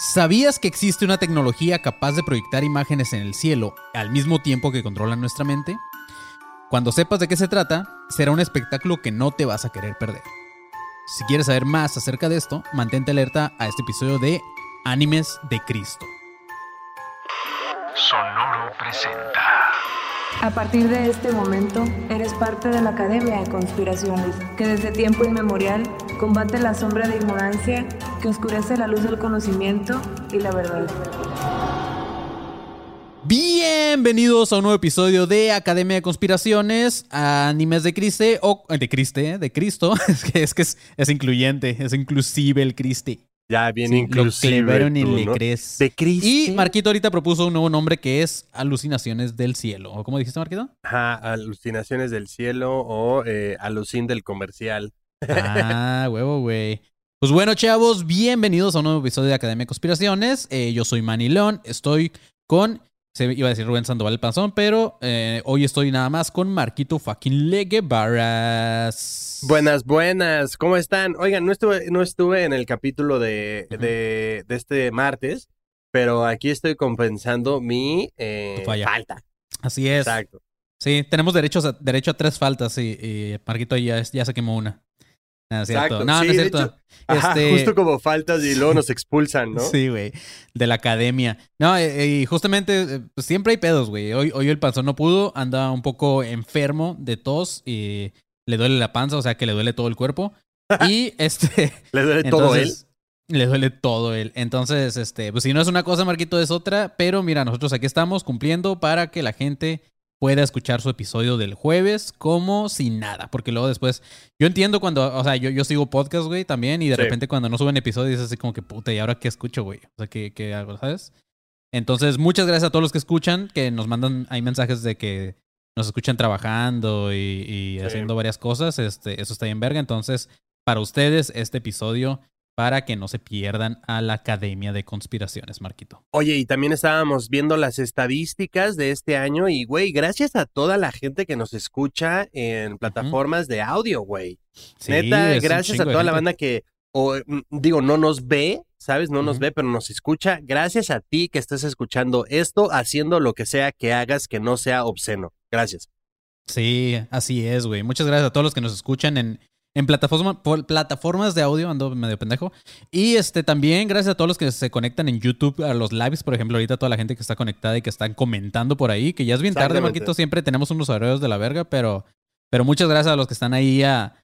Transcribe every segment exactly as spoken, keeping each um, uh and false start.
¿Sabías que existe una tecnología capaz de proyectar imágenes en el cielo al mismo tiempo que controla nuestra mente? Cuando sepas de qué se trata, será un espectáculo que no te vas a querer perder. Si quieres saber más acerca de esto, mantente alerta a este episodio de Animes de Cristo. Sonoro presenta. A partir de este momento, eres parte de la Academia de Conspiraciones, que desde tiempo inmemorial combate la sombra de ignorancia que oscurece la luz del conocimiento y la verdad. Bienvenidos a un nuevo episodio de Academia de Conspiraciones, Animes de Cristo, o de Cristo, de Cristo, es que, es, que es, es incluyente, es inclusive el Cristo. Ya, bien Sí, inclusive. Lo cleveron y tú, le ¿no? crees. De Cristo. Y Marquito ahorita propuso un nuevo nombre que es Alucinaciones del Cielo. ¿O cómo dijiste, Marquito? Ajá, alucinaciones del cielo o eh, alucin del comercial. Ah, huevo, güey. Pues bueno, chavos, bienvenidos a un nuevo episodio de Academia de Conspiraciones. Eh, yo soy Manny León, estoy con... Se iba a decir Rubén Sandoval el Panzón, pero eh, hoy estoy nada más con Marquito fucking Leguevaras. Buenas, buenas. ¿Cómo están? Oigan, no estuve, no estuve en el capítulo de, Ujú. de, de este martes, pero aquí estoy compensando mi eh, Tu falla. falta. Así es. Exacto. Sí, tenemos derechos a, derecho a tres faltas y, y Marquito ya, ya se quemó una. No, es cierto. Exacto. No, Sí, no es de cierto. hecho, ajá, Este- justo como faltas y luego nos expulsan, ¿no? Sí, güey. De la academia. No, eh, y justamente eh, pues siempre hay pedos, güey. Hoy, hoy el panzón no pudo, anda un poco enfermo de tos y le duele la panza, o sea que le duele todo el cuerpo. Y este. Le duele todo él. entonces, le duele todo él. Entonces, este, pues si no es una cosa, Marquito, es otra. Pero mira, nosotros aquí estamos cumpliendo para que la gente pueda escuchar su episodio del jueves como sin nada. Porque luego después, yo entiendo cuando, o sea, yo, yo sigo podcast, güey, también. Y de Sí. repente cuando no suben episodios es así como que, puta, ¿y ahora qué escucho, güey? O sea, ¿qué, qué hago, sabes? Entonces, muchas gracias a todos los que escuchan, que nos mandan, hay mensajes de que nos escuchan trabajando y, y Sí. haciendo varias cosas. Este, eso está bien verga. Entonces, para ustedes, este episodio, para que no se pierdan a la Academia de Conspiraciones, Marquito. Oye, y también estábamos viendo las estadísticas de este año y, güey, gracias a toda la gente que nos escucha en plataformas de audio, güey. Sí, Neta, es un gracias a chingo de toda la gente. banda que, o, mm, digo, no nos ve, ¿sabes? No nos Ujú. ve, pero nos escucha. Gracias a ti que estés escuchando esto, haciendo lo que sea que hagas que no sea obsceno. Gracias. Sí, así es, güey. Muchas gracias a todos los que nos escuchan en, en plataforma, por- plataformas de audio, ando medio pendejo. Y este también gracias a todos los que se conectan en YouTube a los lives, por ejemplo, ahorita toda la gente que está conectada y que están comentando por ahí, que ya es bien tarde, Exactamente. Marquito, siempre tenemos unos horarios de la verga, pero, pero muchas gracias a los que están ahí a,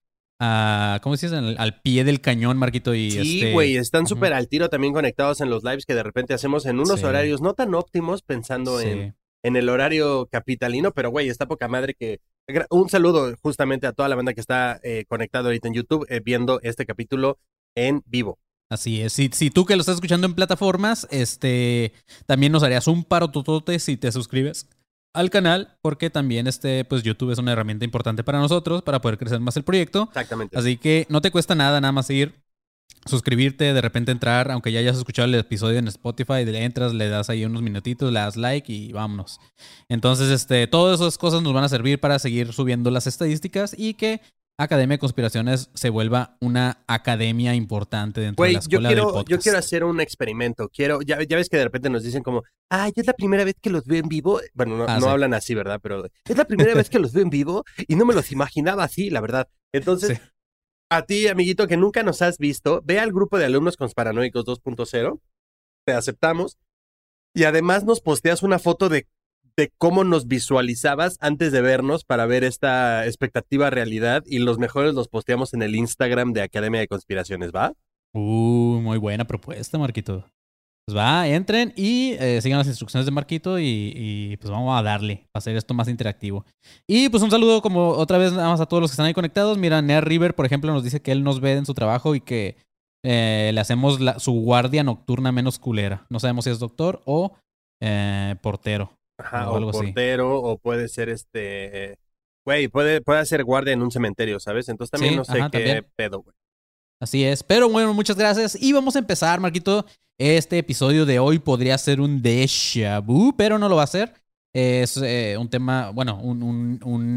a ¿cómo se dice? Al, al pie del cañón, Marquito. Y Sí, este, güey, están ujú. súper al tiro también conectados en los lives que de repente hacemos en unos Sí. horarios no tan óptimos pensando Sí. en, en el horario capitalino, pero güey, está poca madre que... gra- Un saludo justamente a toda la banda que está eh, conectada ahorita en YouTube eh, viendo este capítulo en vivo. Así es. Si, si tú que lo estás escuchando en plataformas, este, también nos harías un paro totote si te suscribes al canal, porque también este, pues YouTube es una herramienta importante para nosotros, para poder crecer más el proyecto. Exactamente. Así que no te cuesta nada, nada más ir, suscribirte, de repente entrar, aunque ya hayas escuchado el episodio en Spotify, le entras, le das ahí unos minutitos, le das like y vámonos. Entonces, este, todas esas cosas nos van a servir para seguir subiendo las estadísticas y que Academia de Conspiraciones se vuelva una academia importante dentro de Güey, la yo escuela del quiero, podcast. yo quiero hacer un experimento. Quiero, ya, ya ves que de repente nos dicen como, ay, es la primera vez que los veo en vivo. Bueno, no, Ah, no sí. hablan así, ¿verdad? Pero es la primera vez que los veo en vivo y no me los imaginaba así, la verdad. Entonces, Sí. a ti, amiguito, que nunca nos has visto, ve al grupo de alumnos conspiranoicos dos punto cero, te aceptamos y además nos posteas una foto de, de cómo nos visualizabas antes de vernos para ver esta expectativa realidad y los mejores los posteamos en el Instagram de Academia de Conspiraciones, ¿va? Uh, muy buena propuesta, Marquito. Pues va, entren y eh, sigan las instrucciones de Marquito y, y, pues vamos a darle para hacer esto más interactivo. Y pues un saludo como otra vez nada más a todos los que están ahí conectados. Mira, Nea River, por ejemplo, nos dice que él nos ve en su trabajo y que eh, le hacemos la- su guardia nocturna menos culera. No sabemos si es doctor o eh, portero. Ajá, O o, algo así. portero, o puede ser este... eh, Güey, puede, puede hacer guardia en un cementerio, ¿sabes? Entonces también Sí, no sé ajá, qué también. pedo, güey. Así es. Pero bueno, muchas gracias. Y vamos a empezar, Marquito. Este episodio de hoy podría ser un déjà vu, pero no lo va a ser. Es eh, un tema, bueno, un, un, un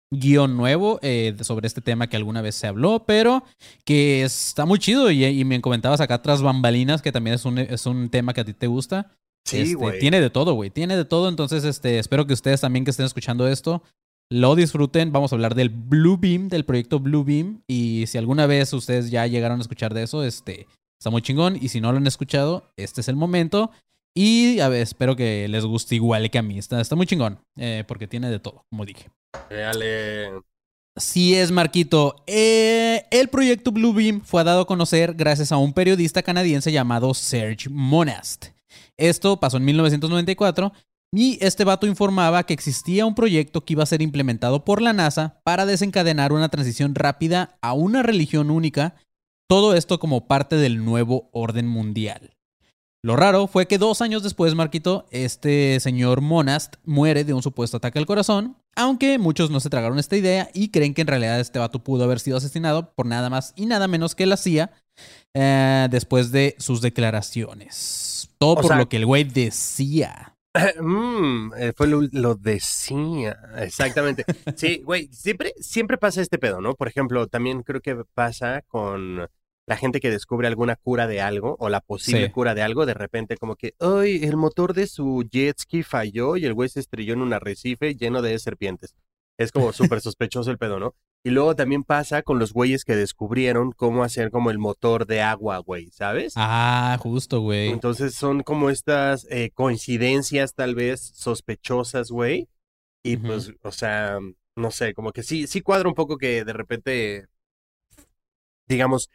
guión nuevo eh, sobre este tema que alguna vez se habló, pero que está muy chido y, y me comentabas acá tras bambalinas que también es un, es un tema que a ti te gusta. Sí, güey. Este, tiene de todo, güey. Tiene de todo. Entonces, este, espero que ustedes también que estén escuchando esto lo disfruten. Vamos a hablar del Bluebeam, del proyecto Bluebeam. Y si alguna vez ustedes ya llegaron a escuchar de eso, este, está muy chingón. Y si no lo han escuchado, este es el momento. Y a ver, espero que les guste igual que a mí. Está, está muy chingón, eh, porque tiene de todo, como dije. Dale. Así es, Marquito. Eh, el proyecto Bluebeam fue dado a conocer gracias a un periodista canadiense llamado Serge Monast. Esto pasó en mil novecientos noventa y cuatro y este vato informaba que existía un proyecto que iba a ser implementado por la NASA para desencadenar una transición rápida a una religión única, todo esto como parte del nuevo orden mundial. Lo raro fue que dos años después, Marquito, este señor Monast muere de un supuesto ataque al corazón, aunque muchos no se tragaron esta idea y creen que en realidad este vato pudo haber sido asesinado por nada más y nada menos que la C I A eh, después de sus declaraciones. Todo o por sea, lo que el güey decía. Mm, fue lo, lo decía, exactamente. Sí, güey, siempre, siempre pasa este pedo, ¿no? Por ejemplo, también creo que pasa con la gente que descubre alguna cura de algo o la posible sí. cura de algo, de repente como que, ay, el motor de su jet ski falló y el güey se estrelló en un arrecife lleno de serpientes. Es como súper sospechoso el pedo, ¿no? Y luego también pasa con los güeyes que descubrieron cómo hacer como el motor de agua, güey, ¿sabes? Ah, justo, güey. Entonces son como estas eh, coincidencias tal vez sospechosas, güey. Y uh-huh. pues, o sea, no sé, como que sí, sí cuadra un poco que de repente, digamos,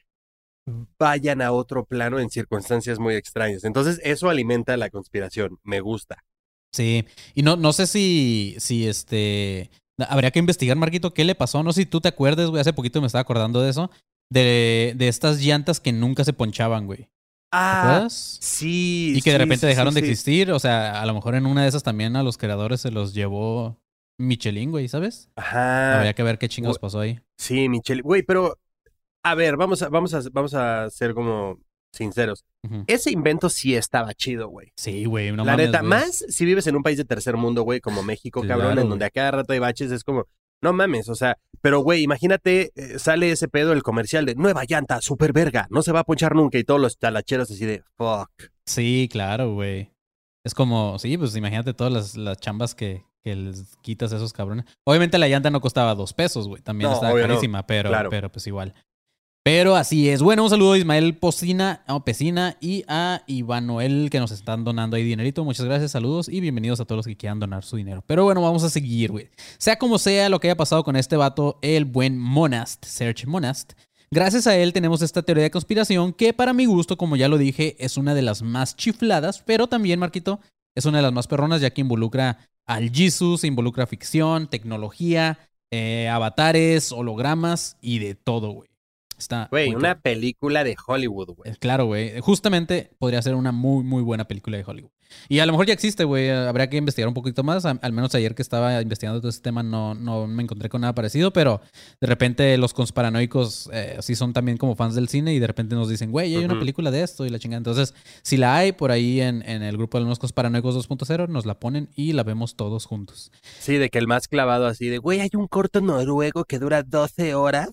vayan a otro plano en circunstancias muy extrañas. Entonces eso alimenta la conspiración, me gusta. Sí, y no, no sé si, si este... Habría que investigar, Marquito, qué le pasó. No sé si tú te acuerdas, güey. Hace poquito me estaba acordando de eso. De, de estas llantas que nunca se ponchaban, güey. Ah, ¿te acuerdas? Sí. Y que de sí, repente sí, dejaron sí, de sí. existir. O sea, a lo mejor en una de esas también a los creadores se los llevó Michelin, güey, ¿sabes? Ajá. Habría que ver qué chingados pasó ahí. Sí, Michelin. Güey, pero... A ver, vamos a, vamos a, vamos a ser como sinceros. Uh-huh. Ese invento sí estaba chido, güey. Sí, güey. No La mames, neta, güey. Más si vives en un país de tercer mundo, güey, como México, Claro, cabrón, en güey. donde a cada rato hay baches, es como... No mames, o sea, pero güey, imagínate, eh, sale ese pedo el comercial de nueva llanta, super verga, no se va a ponchar nunca y todos los talacheros así de fuck. Sí, claro, güey. Es como, sí, pues imagínate todas las, las chambas que, que les quitas a esos cabrones. Obviamente la llanta no costaba dos pesos, güey, también No, estaba carísima, no. pero, Claro. pero pues igual. Pero así es. Bueno, un saludo a Ismael Pocina, a Pesina y a Iván Noel que nos están donando ahí dinerito. Muchas gracias, saludos y bienvenidos a todos los que quieran donar su dinero. Pero bueno, vamos a seguir, güey. Sea como sea lo que haya pasado con este vato, el buen Monast, Serge Monast. Gracias a él tenemos esta teoría de conspiración que para mi gusto, como ya lo dije, es una de las más chifladas, pero también, Marquito, es una de las más perronas ya que involucra al Jesus, involucra ficción, tecnología, eh, avatares, hologramas y de todo, güey. Está Güey, muy una claro. película de Hollywood, güey. Claro, güey. Justamente podría ser una muy, muy buena película de Hollywood. Y a lo mejor ya existe, güey. Habría que investigar un poquito más. Al menos ayer que estaba investigando todo este tema no, no me encontré con nada parecido, pero de repente los conspiranoicos eh, sí son también como fans del cine y de repente nos dicen, güey, hay uh-huh. una película de esto y la chingada. Entonces, si la hay por ahí en, en el grupo de los conspiranoicos dos punto cero, nos la ponen y la vemos todos juntos. Sí, de que el más clavado así de, güey, hay un corto noruego que dura doce horas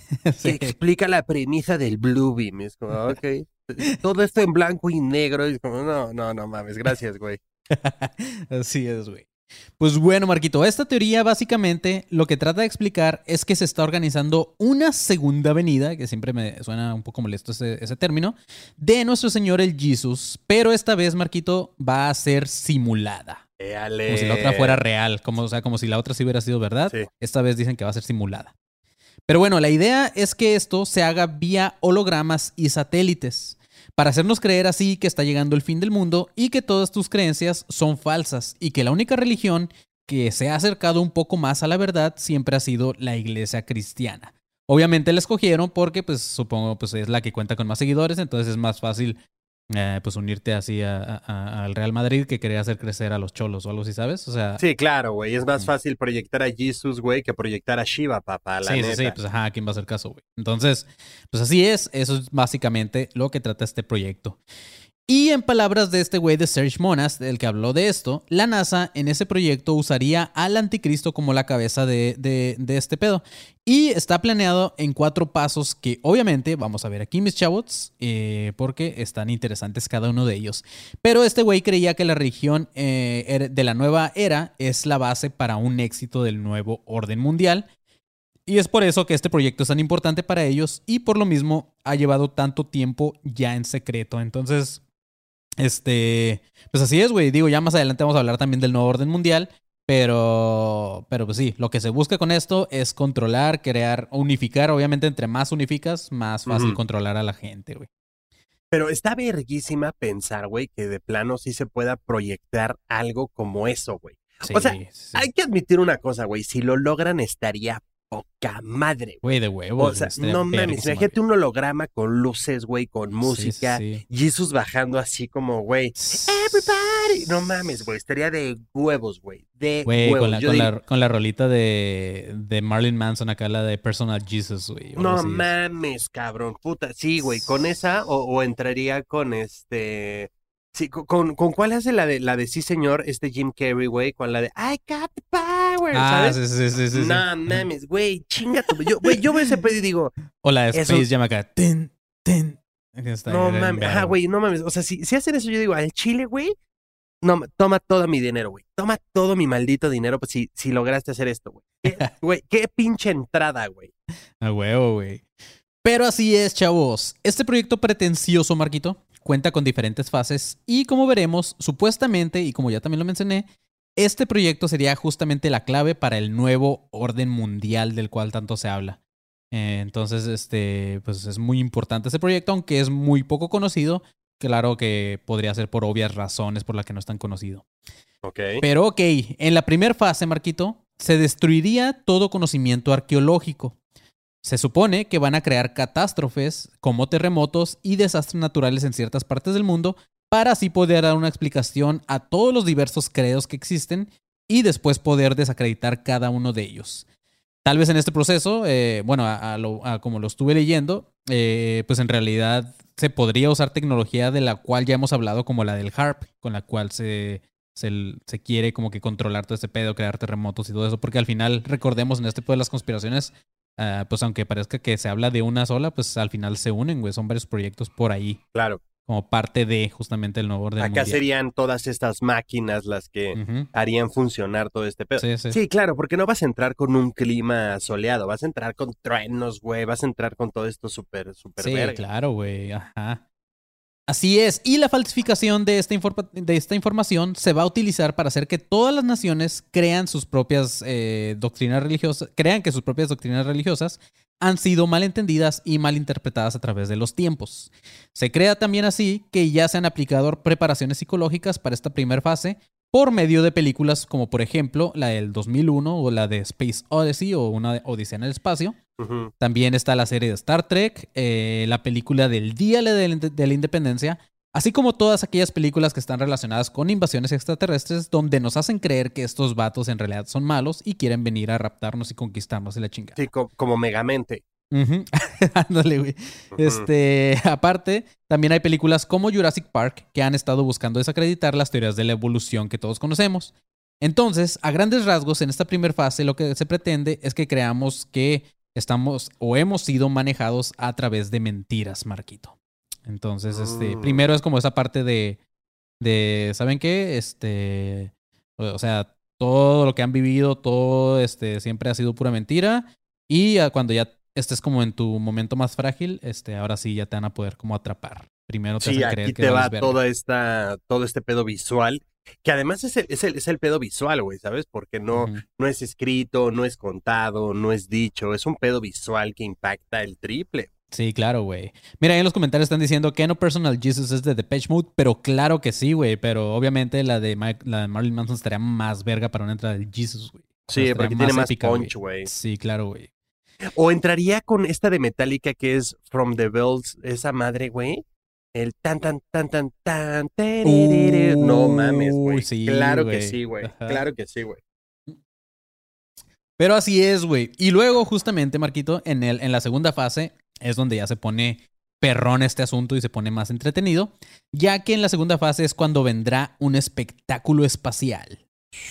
Sí. que explica la premisa del Bluebeam. Es como, ok. Todo esto en blanco y negro. Y es como, no, no, no mames. Gracias, güey. Así es, güey. Pues bueno, Marquito, esta teoría básicamente lo que trata de explicar es que se está organizando una segunda venida, que siempre me suena un poco molesto ese, ese término, de nuestro Señor el Jesus, pero esta vez, Marquito, va a ser simulada. Éale. Como si la otra fuera real, como, o sea, como si la otra sí hubiera sido verdad. Sí. Esta vez dicen que va a ser simulada. Pero bueno, la idea es que esto se haga vía hologramas y satélites, para hacernos creer así que está llegando el fin del mundo y que todas tus creencias son falsas y que la única religión que se ha acercado un poco más a la verdad siempre ha sido la iglesia cristiana. Obviamente la escogieron porque, pues, supongo, pues es la que cuenta con más seguidores, entonces es más fácil eh, pues unirte así a, a, a, al Real Madrid que quería hacer crecer a los cholos o algo así, ¿sabes? O sea, sí, claro, güey. Es más fácil proyectar a Jesus, güey, que proyectar a Shiva, papá, la sí, neta. sí, sí, pues ajá, ¿a quién va a hacer caso, güey? Entonces, pues así es, eso es básicamente lo que trata este proyecto. Y en palabras de este güey de Serge Monas, del que habló de esto, la NASA en ese proyecto usaría al anticristo como la cabeza de, de, de este pedo. Y está planeado en cuatro pasos que obviamente vamos a ver aquí, mis chavos, eh, porque están interesantes cada uno de ellos. Pero este güey creía que la religión eh, de la nueva era es la base para un éxito del nuevo orden mundial. Y es por eso que este proyecto es tan importante para ellos y por lo mismo ha llevado tanto tiempo ya en secreto. Entonces... Este, pues así es, güey. Digo, ya más adelante vamos a hablar también del nuevo orden mundial. Pero, pero pues sí, lo que se busca con esto es controlar, crear, unificar. Obviamente, entre más unificas, más fácil uh-huh. controlar a la gente, güey. Pero está verguísima pensar, güey, que de plano sí se pueda proyectar algo como eso, güey. Sí, o sea, sí. hay que admitir una cosa, güey. Si lo logran, estaría poca madre, güey. de huevos. O sea, no mames, imagínate un holograma con luces, güey, con música. Sí, sí. Jesus bajando así como, güey, everybody. No mames, güey, estaría de huevos, güey. De güey, huevos. Con la, con, digo, la, con la rolita de, de Marilyn Manson acá, la de Personal Jesus, güey. No mames, cabrón, puta. Sí, güey, con esa o, o entraría con este... Sí, con, con cuál hace la de la de sí señor, este Jim Carrey, güey, con la de I got the power, ah, ¿sabes? sí, sí, sí, sí. No sí. mames, güey, chinga tu... Yo, güey, yo veo ese pedo y digo... O la de Space Jam acá, ten, ten. No mames, ajá, güey, no mames. O sea, si, si hacen eso, yo digo, al chile, güey, no, toma todo mi dinero, güey. Toma todo mi maldito dinero, pues si, si lograste hacer esto, güey. Güey, qué pinche entrada, güey. A huevo, güey. Pero así es, chavos. Este proyecto pretencioso, Marquito, cuenta con diferentes fases y como veremos, supuestamente, y como ya también lo mencioné, este proyecto sería justamente la clave para el nuevo orden mundial del cual tanto se habla. Eh, entonces, este, pues es muy importante este proyecto, aunque es muy poco conocido. Claro que podría ser por obvias razones por las que no es tan conocido. Ok. Pero ok, en la primera fase, Marquito, se destruiría todo conocimiento arqueológico. Se supone que van a crear catástrofes como terremotos y desastres naturales en ciertas partes del mundo para así poder dar una explicación a todos los diversos credos que existen y después poder desacreditar cada uno de ellos. Tal vez en este proceso, eh, bueno, a, a lo, a como lo estuve leyendo, eh, pues en realidad se podría usar tecnología de la cual ya hemos hablado, como la del HAARP, con la cual se, se, se quiere como que controlar todo este pedo, crear terremotos y todo eso, porque al final, recordemos, en este pedo de las conspiraciones, Uh, pues aunque parezca que se habla de una sola, pues al final se unen, güey. Son varios proyectos por ahí. Claro. Como parte de justamente el nuevo orden Acá mundial. serían todas estas máquinas las que uh-huh. harían funcionar todo este pedo. Sí, sí. sí, claro, porque no vas a entrar con un clima soleado, vas a entrar con truenos, güey, vas a entrar con todo esto súper, súper sí, verga. Sí, claro, güey, ajá. Así es, y la falsificación de esta, informa- de esta información se va a utilizar para hacer que todas las naciones crean sus propias eh, doctrinas religiosas, crean que sus propias doctrinas religiosas han sido malentendidas y malinterpretadas a través de los tiempos. Se crea también así que ya se han aplicado preparaciones psicológicas para esta primera fase por medio de películas como por ejemplo la del dos mil uno o la de Space Odyssey o una Odisea en el espacio. Uh-huh. También está la serie de Star Trek, eh, la película del Día de, de la Independencia, así como todas aquellas películas que están relacionadas con invasiones extraterrestres donde nos hacen creer que estos vatos en realidad son malos y quieren venir a raptarnos y conquistarnos y la chingada. Sí, co- como Megamente. Uh-huh. Ándale, güey. Uh-huh. Este, aparte, también hay películas como Jurassic Park que han estado buscando desacreditar las teorías de la evolución que todos conocemos. Entonces, a grandes rasgos, en esta primera fase lo que se pretende es que creamos que estamos o hemos sido manejados a través de mentiras, Marquito. Entonces, este, mm. primero es como esa parte de, de, ¿saben qué? Este, o sea, todo lo que han vivido, todo, este, siempre ha sido pura mentira. Y cuando ya estés como en tu momento más frágil, este, ahora sí ya te van a poder como atrapar. Primero te sí, hacen creer aquí que te va verga. toda esta, todo este pedo visual. Que además es el, es el, es el pedo visual, güey, ¿sabes? Porque no, uh-huh. no es escrito, no es contado, no es dicho. Es un pedo visual que impacta el triple. Sí, claro, güey. Mira, ahí en los comentarios están diciendo que no Personal Jesus es de Depeche Mode, pero claro que sí, güey. Pero obviamente la de, Mike, la de Marilyn Manson estaría más verga para una entrada del Jesus, güey. Sí, o sea, porque más tiene más épica, punch, güey. Sí, claro, güey. O entraría con esta de Metallica que es From the Bells, esa madre, güey. El tan, tan, tan, tan, tan, tererere. Uh, no mames, güey. Sí, claro güey. que sí, güey. Claro que sí, güey. Pero así es, güey. Y luego, justamente, Marquito, en, el, en la segunda fase es donde ya se pone perrón este asunto y se pone más entretenido, ya que en la segunda fase es cuando vendrá un espectáculo espacial.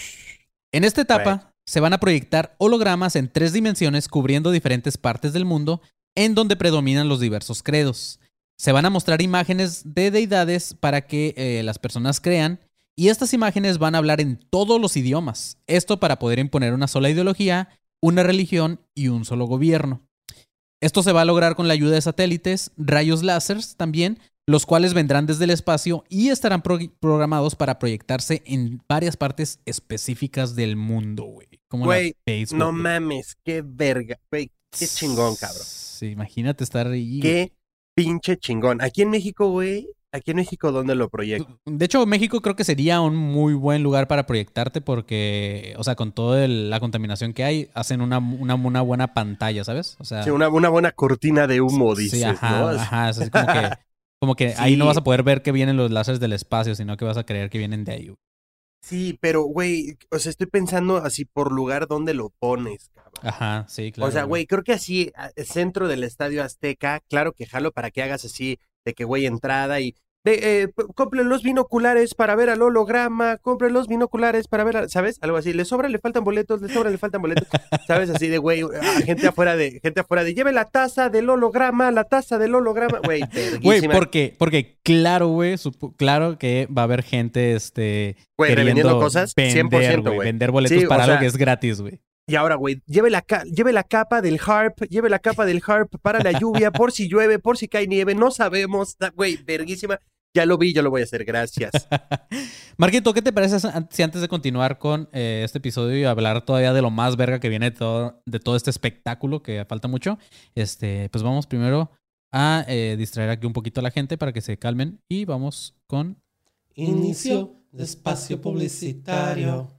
En esta etapa Right. se van a proyectar hologramas en tres dimensiones cubriendo diferentes partes del mundo en donde predominan los diversos credos. Se van a mostrar imágenes de deidades para que eh, las personas crean, y estas imágenes van a hablar en todos los idiomas. Esto para poder imponer una sola ideología, una religión y un solo gobierno. Esto se va a lograr con la ayuda de satélites, rayos láseres también, los cuales vendrán desde el espacio y estarán pro- programados para proyectarse en varias partes específicas del mundo, güey. Como Güey, la Facebook, no güey. mames, qué verga. Güey, qué chingón, cabrón. Sí, imagínate estar ahí. Qué pinche chingón. Aquí en México, güey, aquí en México, ¿dónde lo proyectan? De hecho, México creo que sería un muy buen lugar para proyectarte porque, o sea, con toda la contaminación que hay, hacen una, una, una buena pantalla, ¿sabes? O sea, Sí, una, una buena cortina de humo, dices, sí, ajá, ¿no? ajá, es así como que, como que Sí. ahí no vas a poder ver que vienen los láseres del espacio, sino que vas a creer que vienen de ahí. güey. Sí, pero, güey, o sea, estoy pensando así por lugar donde lo pones, cabrón. Ajá, sí, claro. O sea, güey, creo que así, a- centro del Estadio Azteca, claro que jalo para que hagas así, de que, güey, entrada y... De, eh, p- compren los binoculares para ver al holograma, compren los binoculares para ver, a- ¿sabes? Algo así, le sobra, le faltan boletos, le sobra, le faltan boletos, ¿sabes? Así de, güey, a- gente afuera de, gente afuera de, lleve la taza del holograma, la taza del holograma, güey, Güey, verguísima. porque, porque claro, güey, supo- claro que va a haber gente, este, Güey, queriendo revendiendo cosas, cien por vender, ciento, güey, güey. vender boletos Sí, o para algo sea, que es gratis, güey. Y ahora, güey, lleve la, ca- lleve la capa del harp, lleve la capa del harp para la lluvia, por si llueve, por si cae nieve, no sabemos. Da- Güey, verguísima. Ya lo vi, yo lo voy a hacer, gracias. Marquito, ¿qué te parece si antes de continuar con eh, este episodio y hablar todavía de lo más verga que viene de todo, de todo este espectáculo, que falta mucho, este, pues vamos primero a eh, distraer aquí un poquito a la gente para que se calmen y vamos con... Inicio de espacio publicitario.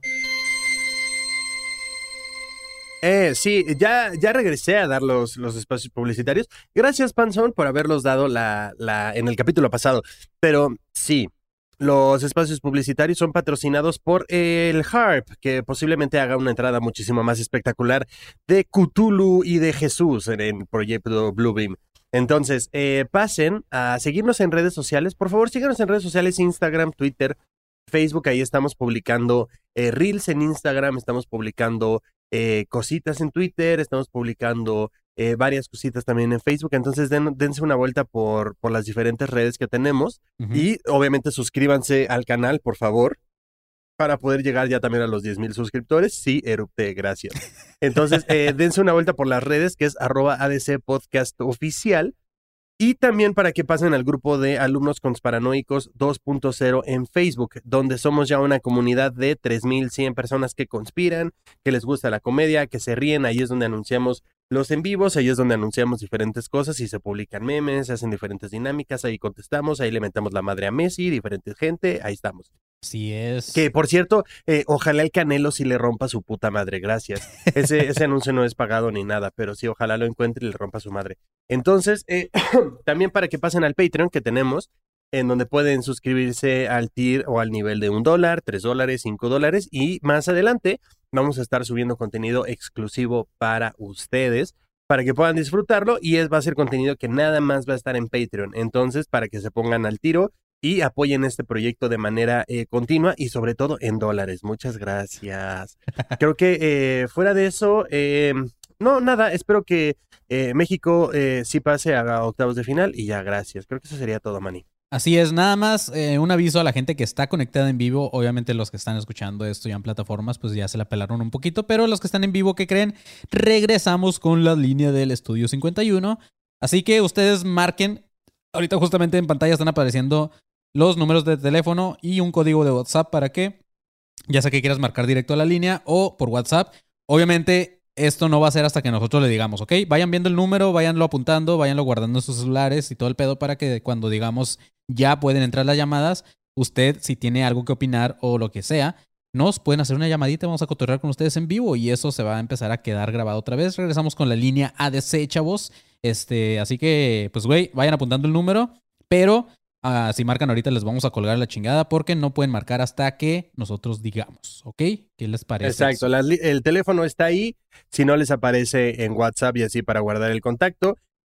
Eh, sí, ya, ya regresé a dar los, los espacios publicitarios. Gracias, Panzón, por haberlos dado la, la, en el capítulo pasado. Pero sí, los espacios publicitarios son patrocinados por el harp, que posiblemente haga una entrada muchísimo más espectacular de Cthulhu y de Jesús en el proyecto Bluebeam. Entonces, eh, pasen a seguirnos en redes sociales. Por favor, síganos en redes sociales, Instagram, Twitter, Facebook. Ahí estamos publicando eh, Reels en Instagram, estamos publicando eh, cositas en Twitter, estamos publicando eh, varias cositas también en Facebook. Entonces, den, dense una vuelta por, por las diferentes redes que tenemos. Ujú. Y obviamente suscríbanse al canal, por favor, para poder llegar ya también a los diez mil suscriptores. Sí, erupte, gracias. Entonces, eh, dense una vuelta por las redes, que es arroba A D C Podcast Oficial. Y también para que pasen al grupo de Alumnos Conspiranoicos dos punto cero en Facebook, donde somos ya una comunidad de tres mil cien personas que conspiran, que les gusta la comedia, que se ríen. Ahí es donde anunciamos los en vivos, ahí es donde anunciamos diferentes cosas y se publican memes, se hacen diferentes dinámicas, ahí contestamos, ahí le metemos la madre a Messi, diferente gente, ahí estamos. Así es. Que, por cierto, eh, ojalá el Canelo sí le rompa su puta madre, gracias. Ese, ese anuncio no es pagado ni nada, pero sí, ojalá lo encuentre y le rompa su madre. Entonces, eh, también para que pasen al Patreon que tenemos, en donde pueden suscribirse al tier o al nivel de un dólar, tres dólares, cinco dólares, y más adelante vamos a estar subiendo contenido exclusivo para ustedes, para que puedan disfrutarlo, y es, va a ser contenido que nada más va a estar en Patreon. Entonces, para que se pongan al tiro y apoyen este proyecto de manera eh, continua y sobre todo en dólares. Muchas gracias. Creo que eh, fuera de eso, eh, no, nada, espero que eh, México eh, sí pase a octavos de final y ya, gracias. Creo que eso sería todo, Manny. Así es, nada más eh, un aviso a la gente que está conectada en vivo. Obviamente los que están escuchando esto ya en plataformas, pues ya se la pelaron un poquito, pero los que están en vivo, ¿qué creen? Regresamos con la línea del Estudio cincuenta y uno. Así que ustedes marquen, ahorita justamente en pantalla están apareciendo los números de teléfono y un código de WhatsApp para que, ya sea que quieras marcar directo a la línea o por WhatsApp. Obviamente esto no va a ser hasta que nosotros le digamos, ¿ok? Vayan viendo el número, váyanlo apuntando, váyanlo guardando en sus celulares y todo el pedo para que cuando digamos ya pueden entrar las llamadas, usted si tiene algo que opinar o lo que sea, nos pueden hacer una llamadita, vamos a cotorrear con ustedes en vivo y eso se va a empezar a quedar grabado otra vez. Regresamos con la línea A D C, chavos. Este, así que, pues, güey, vayan apuntando el número, pero uh, si marcan ahorita les vamos a colgar la chingada porque no pueden marcar hasta que nosotros digamos, ¿ok? ¿Qué les parece? Exacto, las li- el teléfono está ahí, si no les aparece en WhatsApp y así para guardar el contacto.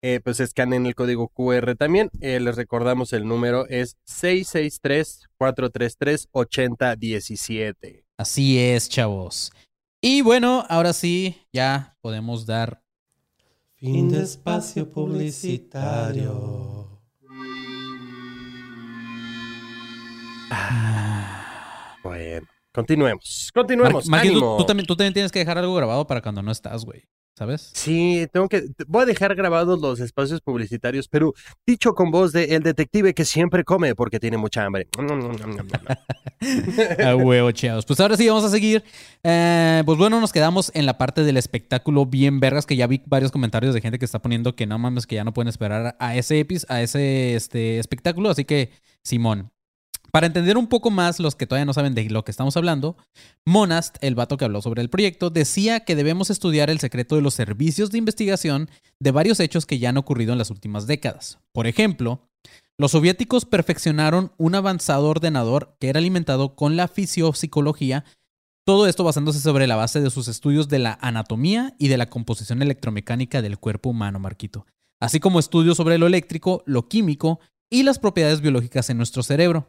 eh, pues escaneen el código Q R también. Eh, les recordamos el número es seis seis tres, cuatro tres tres, ocho cero uno siete. Así es, chavos. Y bueno, ahora sí, ya podemos dar... Fin de espacio publicitario. Bueno, continuemos. Continuemos. Mar- Marquito, ánimo. tú, tú también, tú también tienes que dejar algo grabado para cuando no estás, güey. ¿Sabes? Sí, tengo que. Voy a dejar grabados los espacios publicitarios, pero dicho con voz de el detective que siempre come porque tiene mucha hambre. A huevo, chavos. Pues ahora sí, vamos a seguir. Eh, pues bueno, nos quedamos en la parte del espectáculo bien vergas, que ya vi varios comentarios de gente que está poniendo que no mames, que ya no pueden esperar a ese epis, a ese este, espectáculo. Así que, Simón. Para entender un poco más los que todavía no saben de lo que estamos hablando, Monast, el vato que habló sobre el proyecto, decía que debemos estudiar el secreto de los servicios de investigación de varios hechos que ya han ocurrido en las últimas décadas. Por ejemplo, los soviéticos perfeccionaron un avanzado ordenador que era alimentado con la fisiopsicología, todo esto basándose sobre la base de sus estudios de la anatomía y de la composición electromecánica del cuerpo humano, Marquito, así como estudios sobre lo eléctrico, lo químico y las propiedades biológicas en nuestro cerebro.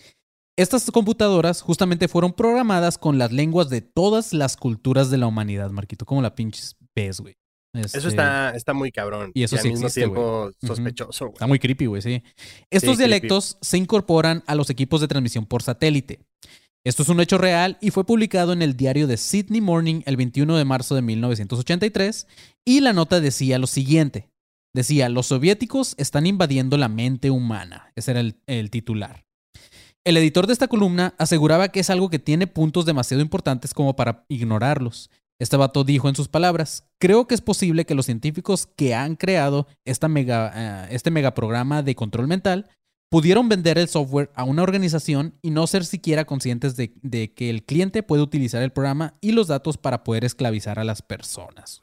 Estas computadoras justamente fueron programadas con las lenguas de todas las culturas de la humanidad, Marquito. Como la pinches ves, güey. Este... Eso está, está muy cabrón. Y eso al sí mismo existe, tiempo güey. sospechoso, güey. Está muy creepy, güey, sí. Estos Sí, dialectos creepy. se incorporan a los equipos de transmisión por satélite. Esto es un hecho real y fue publicado en el diario de Sydney Morning el veintiuno de marzo de mil novecientos ochenta y tres. Y la nota decía lo siguiente. Decía, los soviéticos están invadiendo la mente humana. Ese era el, el titular. El editor de esta columna aseguraba que es algo que tiene puntos demasiado importantes como para ignorarlos. Este vato dijo en sus palabras, creo que es posible que los científicos que han creado esta mega, uh, este megaprograma de control mental pudieron vender el software a una organización y no ser siquiera conscientes de, de que el cliente puede utilizar el programa y los datos para poder esclavizar a las personas.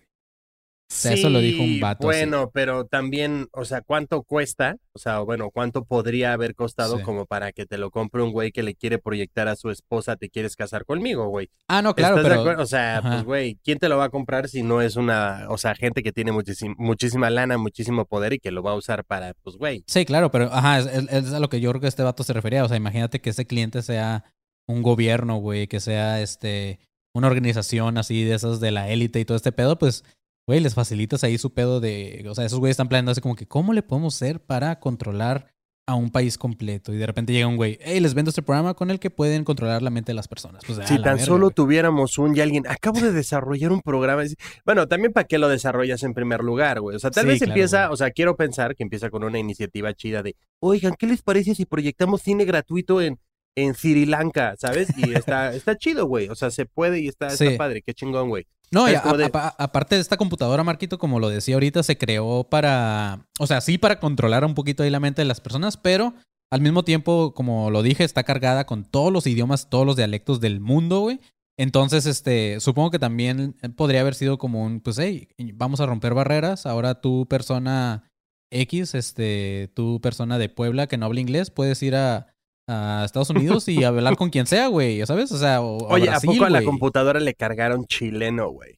O sea, Sí, eso lo dijo un vato bueno, así. pero también, o sea, ¿cuánto cuesta? O sea, bueno, ¿cuánto podría haber costado Sí. como para que te lo compre un güey que le quiere proyectar a su esposa, te quieres casar conmigo, güey? Ah, no, claro, ¿Estás de pero... acuerdo? O sea, Ajá. pues, güey, ¿quién te lo va a comprar si no es una, o sea, gente que tiene muchísima, muchísima lana, muchísimo poder y que lo va a usar para, pues, güey? Sí, claro, pero ajá, es, es- es a lo que yo creo que este vato se refería. O sea, imagínate que ese cliente sea un gobierno, güey, que sea este una organización así de esas de la élite y todo este pedo, pues, güey, les facilitas ahí su pedo de... O sea, esos güeyes están planeando así como que, ¿cómo le podemos hacer para controlar a un país completo? Y de repente llega un güey, hey, les vendo este programa con el que pueden controlar la mente de las personas. Pues, Si a la tan verga, solo güey. tuviéramos un y alguien, acabo de desarrollar un programa. Bueno, también para qué lo desarrollas en primer lugar, güey. O sea, tal Sí, vez claro, empieza, güey. o sea, quiero pensar que empieza con una iniciativa chida de, oigan, ¿qué les parece si proyectamos cine gratuito en, en Sri Lanka, ¿sabes? Y está, está chido, güey. O sea, se puede y está, está Sí. padre, qué chingón, güey. No, y Es a- como de- a- a- aparte de esta computadora, Marquito, como lo decía ahorita, se creó para, o sea, sí para controlar un poquito ahí la mente de las personas, pero al mismo tiempo, como lo dije, está cargada con todos los idiomas, todos los dialectos del mundo, güey. Entonces, este, supongo que también podría haber sido como un, pues, hey, vamos a romper barreras. Ahora tú, persona X, este, tú, persona de Puebla que no habla inglés, puedes ir a, a Estados Unidos y hablar con quien sea, güey, ¿ya sabes? O sea, o, Oye, a ¿a Brasil, poco a la güey. computadora le cargaron chileno, güey?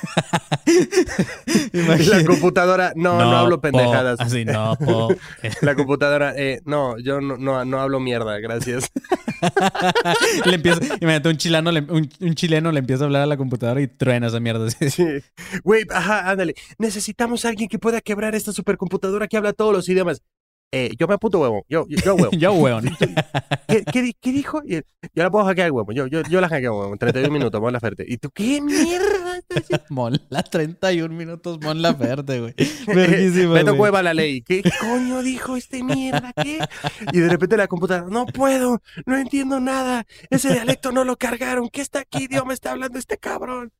Y Imagínate. la computadora, no, no, hablo po. pendejadas. Así, no, po. La computadora, eh, no, yo no, no, no hablo mierda, gracias. Le empieza, imagínate, un chileno, le, un, un chileno le empieza a hablar a la computadora y truena esa mierda. Así. Sí. Güey, ajá, ándale. Necesitamos a alguien que pueda quebrar esta supercomputadora que habla todos los idiomas. Eh, yo me apunto, huevo. Yo, yo, yo huevo. Yo, weón. ¿Qué, qué, di- qué dijo? Y, yo la puedo hackear, huevo. Yo, yo, yo la hackeo, huevo. treinta y un minutos, vamos a la oferta. ¿Y tú qué mierda? Mon, la treinta y un minutos, Mon Laferte, güey. Verguísima, Beto güey. Cueva la ley. ¿Qué coño dijo este mierda? ¿Qué? Y de repente la computadora, no puedo, no entiendo nada. Ese dialecto no lo cargaron. ¿Qué está aquí? idioma está hablando este cabrón?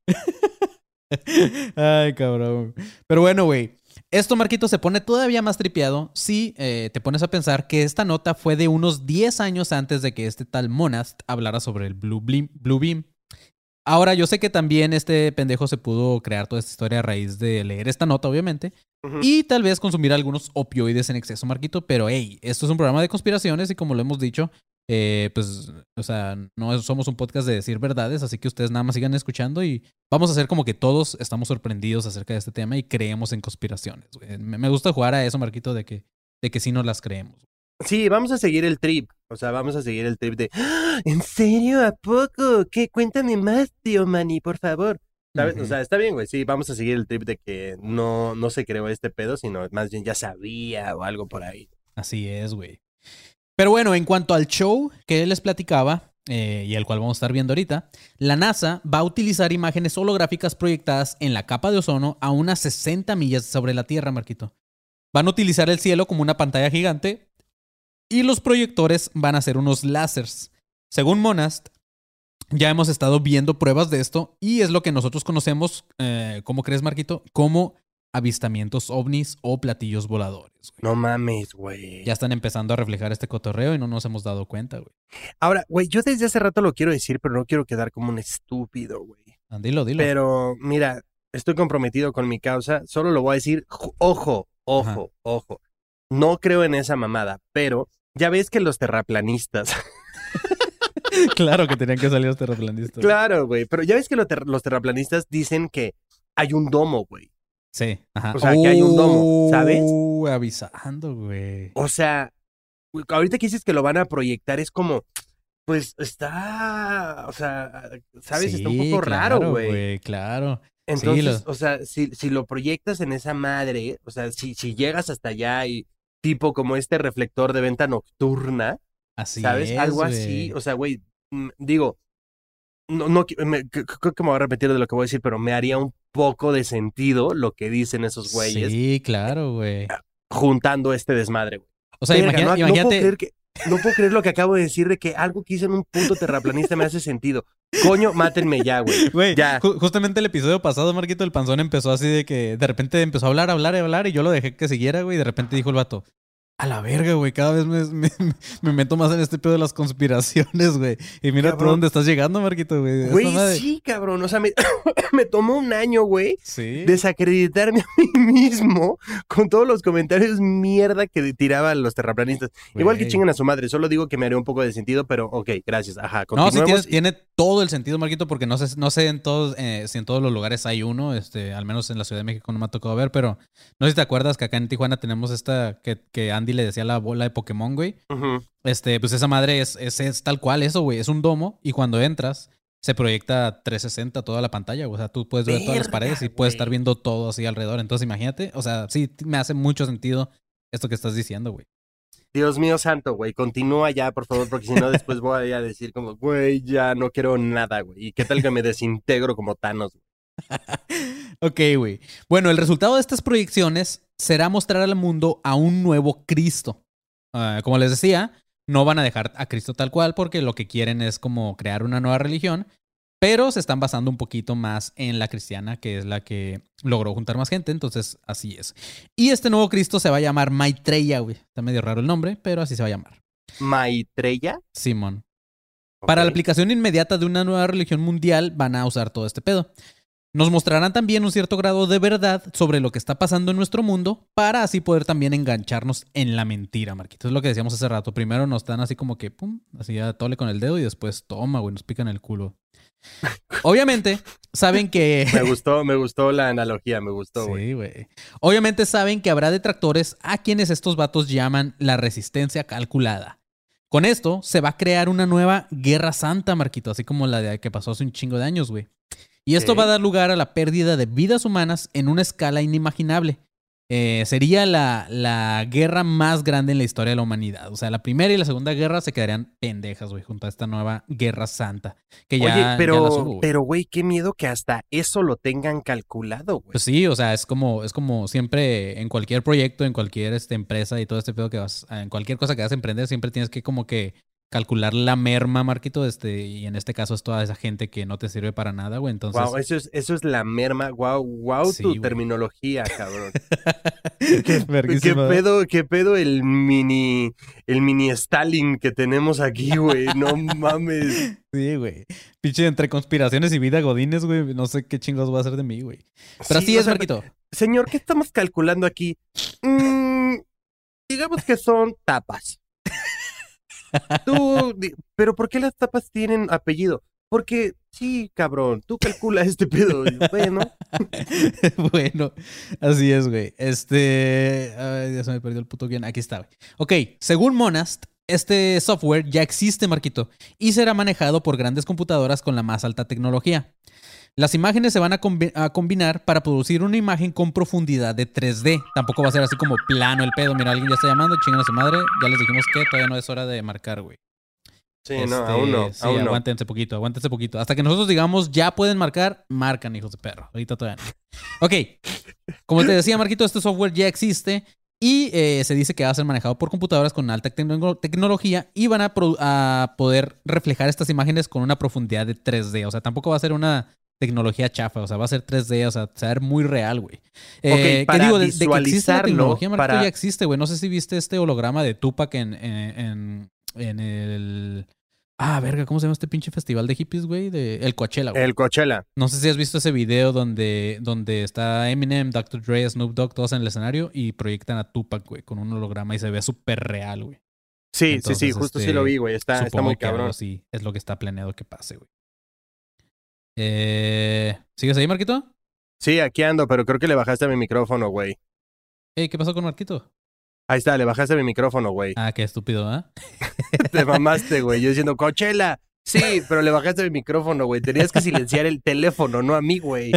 Ay, cabrón. Pero bueno, güey. Esto, Marquito, se pone todavía más tripeado si eh, te pones a pensar que esta nota fue de unos diez años antes de que este tal Monast hablara sobre el Blue Beam. Blue Beam. Ahora, yo sé que también este pendejo se pudo crear toda esta historia a raíz de leer esta nota, obviamente, Ujú. y tal vez consumir algunos opioides en exceso, Marquito, pero hey, esto es un programa de conspiraciones y como lo hemos dicho, Eh, pues, o sea, no somos un podcast de decir verdades, así que ustedes nada más sigan escuchando y vamos a hacer como que todos estamos sorprendidos acerca de este tema y creemos en conspiraciones, güey. Me, me gusta jugar a eso, Marquito, de que, de que sí nos las creemos. Sí, vamos a seguir el trip. O sea, vamos a seguir el trip de... ¡Ah! ¿En serio? ¿A poco? ¿Qué? Cuéntame más, tío Manny, por favor. ¿Sabes? Ujú. O sea, está bien, güey. Sí, vamos a seguir el trip de que no, no se creó este pedo, sino más bien ya sabía o algo por ahí. Así es, güey. Pero bueno, en cuanto al show que les platicaba, eh, y el cual vamos a estar viendo ahorita, la NASA va a utilizar imágenes holográficas proyectadas en la capa de ozono a unas sesenta millas sobre la Tierra, Marquito. Van a utilizar el cielo como una pantalla gigante y los proyectores van a ser unos láseres. Según Monast, ya hemos estado viendo pruebas de esto y es lo que nosotros conocemos, eh, ¿cómo crees, Marquito? Como avistamientos ovnis o platillos voladores, güey. No mames, güey. Ya están empezando a reflejar este cotorreo y no nos hemos dado cuenta, güey. Ahora, güey, yo desde hace rato lo quiero decir, pero no quiero quedar como un estúpido, güey. Ah, Dilo, dilo. Pero, mira, estoy comprometido con mi causa. Solo lo voy a decir, jo- ojo, ojo, Ajá. ojo. No creo en esa mamada, pero ya ves que los terraplanistas... Claro que tenían que salir los terraplanistas. Claro, güey, pero ya ves que lo ter- los terraplanistas dicen que hay un domo, güey. Sí, ajá. O sea, que hay un domo, ¿sabes? Uh, avisando, güey. O sea, güey, ahorita que dices que lo van a proyectar es como, pues está, o sea, ¿sabes? Está un Sí, poco claro, raro, güey. Claro. Entonces, Sí, lo- o sea, si, si lo proyectas en esa madre, o sea, si, si llegas hasta allá y tipo como este reflector de venta nocturna, Así ¿sabes? es, Algo güey. así, o sea, güey, mm, digo, no, no, qui- me- c- creo que me voy a repetir de lo que voy a decir, pero me haría un poco de sentido lo que dicen esos güeyes Sí, claro, güey. juntando este desmadre, güey. O sea, Verga, imagina- no, no puedo imagínate. creer que, no puedo creer lo que acabo de decir de que algo que hice en un puto terraplanista me hace sentido. Coño, mátenme ya, güey. Güey, Ya. ju- justamente el episodio pasado, Marquito, el panzón empezó así de que de repente empezó a hablar, hablar, hablar y yo lo dejé que siguiera, güey, y de repente dijo el vato, a la verga, güey, cada vez me, me, me meto más en este pedo de las conspiraciones, güey. Y mira por Cabrón. dónde estás llegando, Marquito, güey. Esta Güey, madre- sí, cabrón. O sea, me, me tomó un año, güey, Sí. desacreditarme a mí mismo con todos los comentarios mierda que tiraban los terraplanistas. Igual que Güey. chingan a su madre. Solo digo que me haría un poco de sentido, pero ok, gracias. Ajá, No, sí continuemos. tiene, tiene todo el sentido, Marquito, porque no sé, no sé en todos, eh, si en todos los lugares hay uno, este, al menos en la Ciudad de México no me ha tocado ver, pero no sé si te acuerdas que acá en Tijuana tenemos esta que, que Andy le decía la bola de Pokémon, güey. Ujú. Este, pues esa madre es, es, es tal cual eso, güey. Es un domo y cuando entras se proyecta trescientos sesenta toda la pantalla, güey. O sea, tú puedes ver todas las Verga, paredes y puedes güey. estar viendo todo así alrededor. Entonces, imagínate, o sea, sí me hace mucho sentido esto que estás diciendo, güey. Dios mío santo, güey, continúa ya, por favor, porque si no después voy a decir como, güey, ya no quiero nada, güey. ¿Y qué tal que me desintegro como Thanos? Ok, güey. Bueno, el resultado de estas proyecciones será mostrar al mundo a un nuevo Cristo. Ah, como les decía, no van a dejar a Cristo tal cual porque lo que quieren es como crear una nueva religión, pero se están basando un poquito más en la cristiana, que es la que logró juntar más gente, entonces así es. Y este nuevo Cristo se va a llamar Maitreya, güey. Está medio raro el nombre, pero así se va a llamar. Maitreya. Simón. Para la Ok. aplicación inmediata de una nueva religión mundial van a usar todo este pedo. Nos mostrarán también un cierto grado de verdad sobre lo que está pasando en nuestro mundo para así poder también engancharnos en la mentira, Marquito. Es lo que decíamos hace rato. Primero nos dan así como que, pum, así a tole con el dedo y después toma, güey, nos pican el culo. Obviamente, saben que... Me gustó, me gustó la analogía, me gustó, güey. Sí, güey. Obviamente saben que habrá detractores a quienes estos vatos llaman la resistencia calculada. Con esto se va a crear una nueva guerra santa, Marquito, así como la de que pasó hace un chingo de años, güey. Y esto Ok. va a dar lugar a la pérdida de vidas humanas en una escala inimaginable. Eh, sería la, la guerra más grande en la historia de la humanidad. O sea, la primera y la segunda guerra se quedarían pendejas, güey, junto a esta nueva guerra santa. Que ya, Oye, ya las pero, hubo, güey. pero, güey, qué miedo que hasta eso lo tengan calculado, güey. Pues sí, o sea, es como, es como siempre en cualquier proyecto, en cualquier este, empresa y todo este pedo que vas, en cualquier cosa que vas a emprender, siempre tienes que como que calcular la merma, Marquito, este, y en este caso es toda esa gente que no te sirve para nada, güey. Entonces, Wow, eso es, eso es la merma. Wow, wow, Sí, tu güey. terminología, cabrón. ¿Qué, qué Verguísima. pedo, qué pedo el mini, el mini Stalin que tenemos aquí, güey? No mames. Sí, güey. Pinche entre conspiraciones y vida godines, güey. No sé qué chingos va a hacer de mí, güey. Pero Sí, así o es, sea, Marquito. Señor, ¿qué estamos calculando aquí? Mm, digamos que son tapas. Tú, di- pero ¿por qué las tapas tienen apellido? Porque, sí, cabrón, tú calcula este pedo. Y, bueno, Bueno, así es, güey. Este. Ay, ya se me perdió el puto guión. Aquí está, güey. Ok, según Monast, este software ya existe, Marquito, y será manejado por grandes computadoras con la más alta tecnología. Las imágenes se van a, combi- a combinar para producir una imagen con profundidad de tres D. Tampoco va a ser así como plano el pedo. Mira, alguien ya está llamando, chingan a su madre. Ya les dijimos que todavía no es hora de marcar, güey. sí, Este, no, aún no, sí, aún no. aguántense poquito, aguántense poquito. Hasta que nosotros digamos ya pueden marcar, marcan, hijos de perro. Ahorita todavía no. Ok, como te decía, Marquito, este software ya existe y eh, se dice que va a ser manejado por computadoras con alta tecno- tecnología y van a, pro- a poder reflejar estas imágenes con una profundidad de tres D. O sea, tampoco va a ser una tecnología chafa, o sea, va a ser tres D, o sea, se va a ver muy real, güey. Eh, Ok, ¿qué para digo? De, de que existe la visualizarlo, tecnología, Marquito, para- ya existe, güey. No sé si viste este holograma de Tupac en, en, en, en el... Ah, verga, ¿cómo se llama este pinche festival de hippies, güey? De el Coachella, güey. El Coachella. No sé si has visto ese video donde, donde está Eminem, doctor Dre, Snoop Dogg, todos en el escenario y proyectan a Tupac, güey, con un holograma y se ve súper real, güey. Sí, sí, Entonces, sí, justo este, sí lo vi, güey. Está, está Supongo muy que algo cabrón. así es lo que está planeado que pase, güey. Eh, ¿Sigues ahí, Marquito? Sí, aquí ando, pero creo que le bajaste a mi micrófono, güey. Ey, ¿qué pasó con Marquito? Ahí está, le bajaste a mi micrófono, güey. Ah, qué estúpido, ¿ah? Te mamaste, güey. Yo diciendo, Coachella. Sí, pero le bajaste a mi micrófono, güey. Tenías que silenciar el teléfono, no a mí, güey.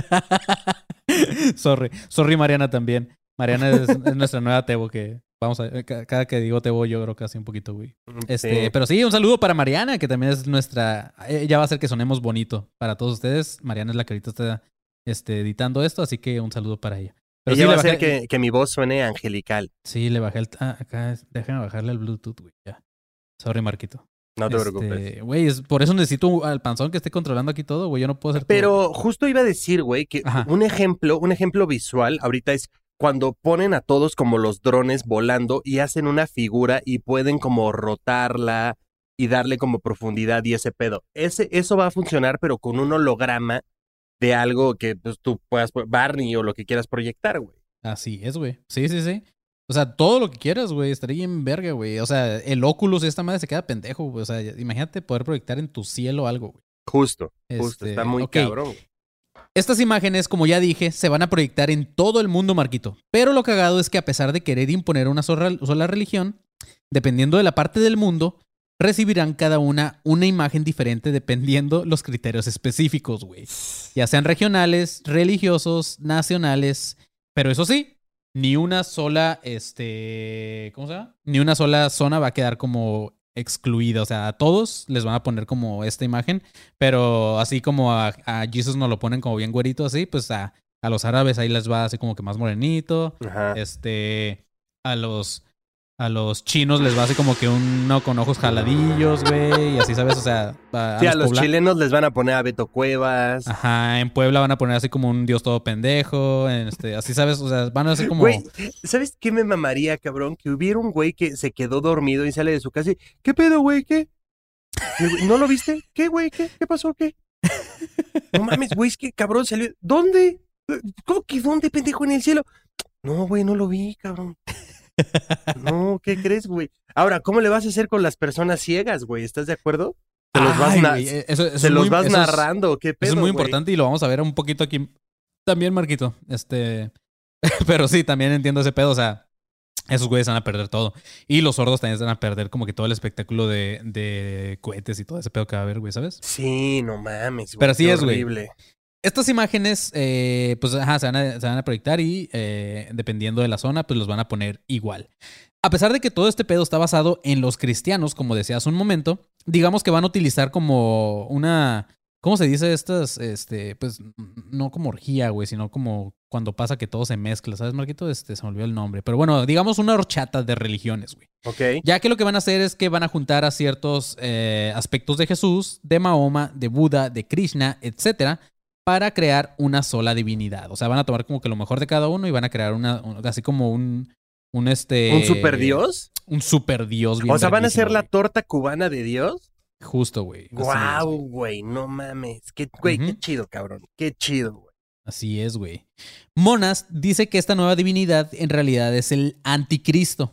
Sorry. Sorry, Mariana, también. Mariana es, es nuestra nueva Tebo que... Vamos a... ca- Cada que digo Tebo yo creo que hace un poquito, güey. Este, Sí. Pero sí, un saludo para Mariana, que también es nuestra... Ella va a hacer que sonemos bonito para todos ustedes. Mariana es la que ahorita está este, editando esto, así que un saludo para ella. Pero Ella sí, va le a hacer bajé- que, que mi voz suene angelical. Sí, le bajé el... Ah, acá, es- déjame bajarle el Bluetooth, güey. Ya. Sorry, Marquito. No te Este, preocupes. Güey, es- por eso necesito al panzón que esté controlando aquí todo, güey. Yo no puedo hacer todo. Pero justo iba a decir, güey, que Ajá. un ejemplo, un ejemplo visual ahorita es cuando ponen a todos como los drones volando y hacen una figura y pueden como rotarla y darle como profundidad y ese pedo. Ese, eso va a funcionar, pero con un holograma de algo que pues, tú puedas, Barney o lo que quieras proyectar, güey. Así es, güey. Sí, sí, sí. O sea, todo lo que quieras, güey. Estaría en verga, güey. O sea, el Oculus, esta madre se queda pendejo, güey. O sea, imagínate poder proyectar en tu cielo algo, güey. Justo, justo, Este, está muy ok. cabrón. güey. Estas imágenes, como ya dije, se van a proyectar en todo el mundo, Marquito. Pero lo cagado es que a pesar de querer imponer una sola, sola religión, dependiendo de la parte del mundo, recibirán cada una una imagen diferente dependiendo los criterios específicos, güey. Ya sean regionales, religiosos, nacionales. Pero eso sí, ni una sola, este, ¿cómo se llama? Ni una sola zona va a quedar como excluida. O sea, a todos les van a poner como esta imagen, pero así como a, a Jesus nos lo ponen como bien güerito así, pues a, a los árabes ahí les va así como que más morenito. Ajá. Este, a los a los chinos les va así como que uno con ojos jaladillos, güey, y así, ¿sabes? O sea, a, Sí, a los pobla- chilenos les van a poner a Beto Cuevas. Ajá, en Puebla van a poner así como un dios todo pendejo, en este, así, ¿sabes? O sea, van a ser como... Güey, ¿sabes qué me mamaría, cabrón? Que hubiera un güey que se quedó dormido y sale de su casa y, ¿qué pedo, güey? ¿Qué? Y el güey, ¿no lo viste? ¿Qué, güey? ¿Qué? ¿Qué pasó? ¿Qué? No mames, güey, es que cabrón salió. ¿Dónde? ¿Cómo que dónde, pendejo, en el cielo? No, güey, no lo vi, cabrón. No, ¿qué crees, güey? Ahora, ¿cómo le vas a hacer con las personas ciegas, güey? ¿Estás de acuerdo? Se los vas, Ay, na- güey, eso- eso se es los muy- vas eso es- narrando, ¿qué pedo, Eso es muy güey? importante y lo vamos a ver un poquito aquí también, Marquito. Este, pero sí, también entiendo ese pedo, o sea, esos güeyes van a perder todo. Y los sordos también van a perder como que todo el espectáculo de, de cohetes y todo ese pedo que va a haber, güey, ¿sabes? Sí, no mames, güey. Pero así qué es, güey. horrible. Estas imágenes, eh, pues, ajá, se van a, se van a proyectar y eh, dependiendo de la zona, pues los van a poner igual. A pesar de que todo este pedo está basado en los cristianos, como decía hace un momento, digamos que van a utilizar como una... ¿Cómo se dice estas? Este, pues, no como orgía, güey, sino como cuando pasa que todo se mezcla, ¿sabes, Marquito? Este, se me olvidó el nombre. Pero bueno, digamos una horchata de religiones, güey. Ok. Ya que lo que van a hacer es que van a juntar a ciertos eh, aspectos de Jesús, de Mahoma, de Buda, de Krishna, etcétera, para crear una sola divinidad. O sea, van a tomar como que lo mejor de cada uno y van a crear una, un- así como un, un este... ¿Un super dios? Un super dios. O sea, ¿van a hacer la güey. torta cubana de Dios? Justo, güey. Así es, Guau, güey. güey, no mames. Qué, güey, Ujú. qué chido, cabrón. Qué chido, güey. Así es, güey. Monas dice que esta nueva divinidad en realidad es el anticristo.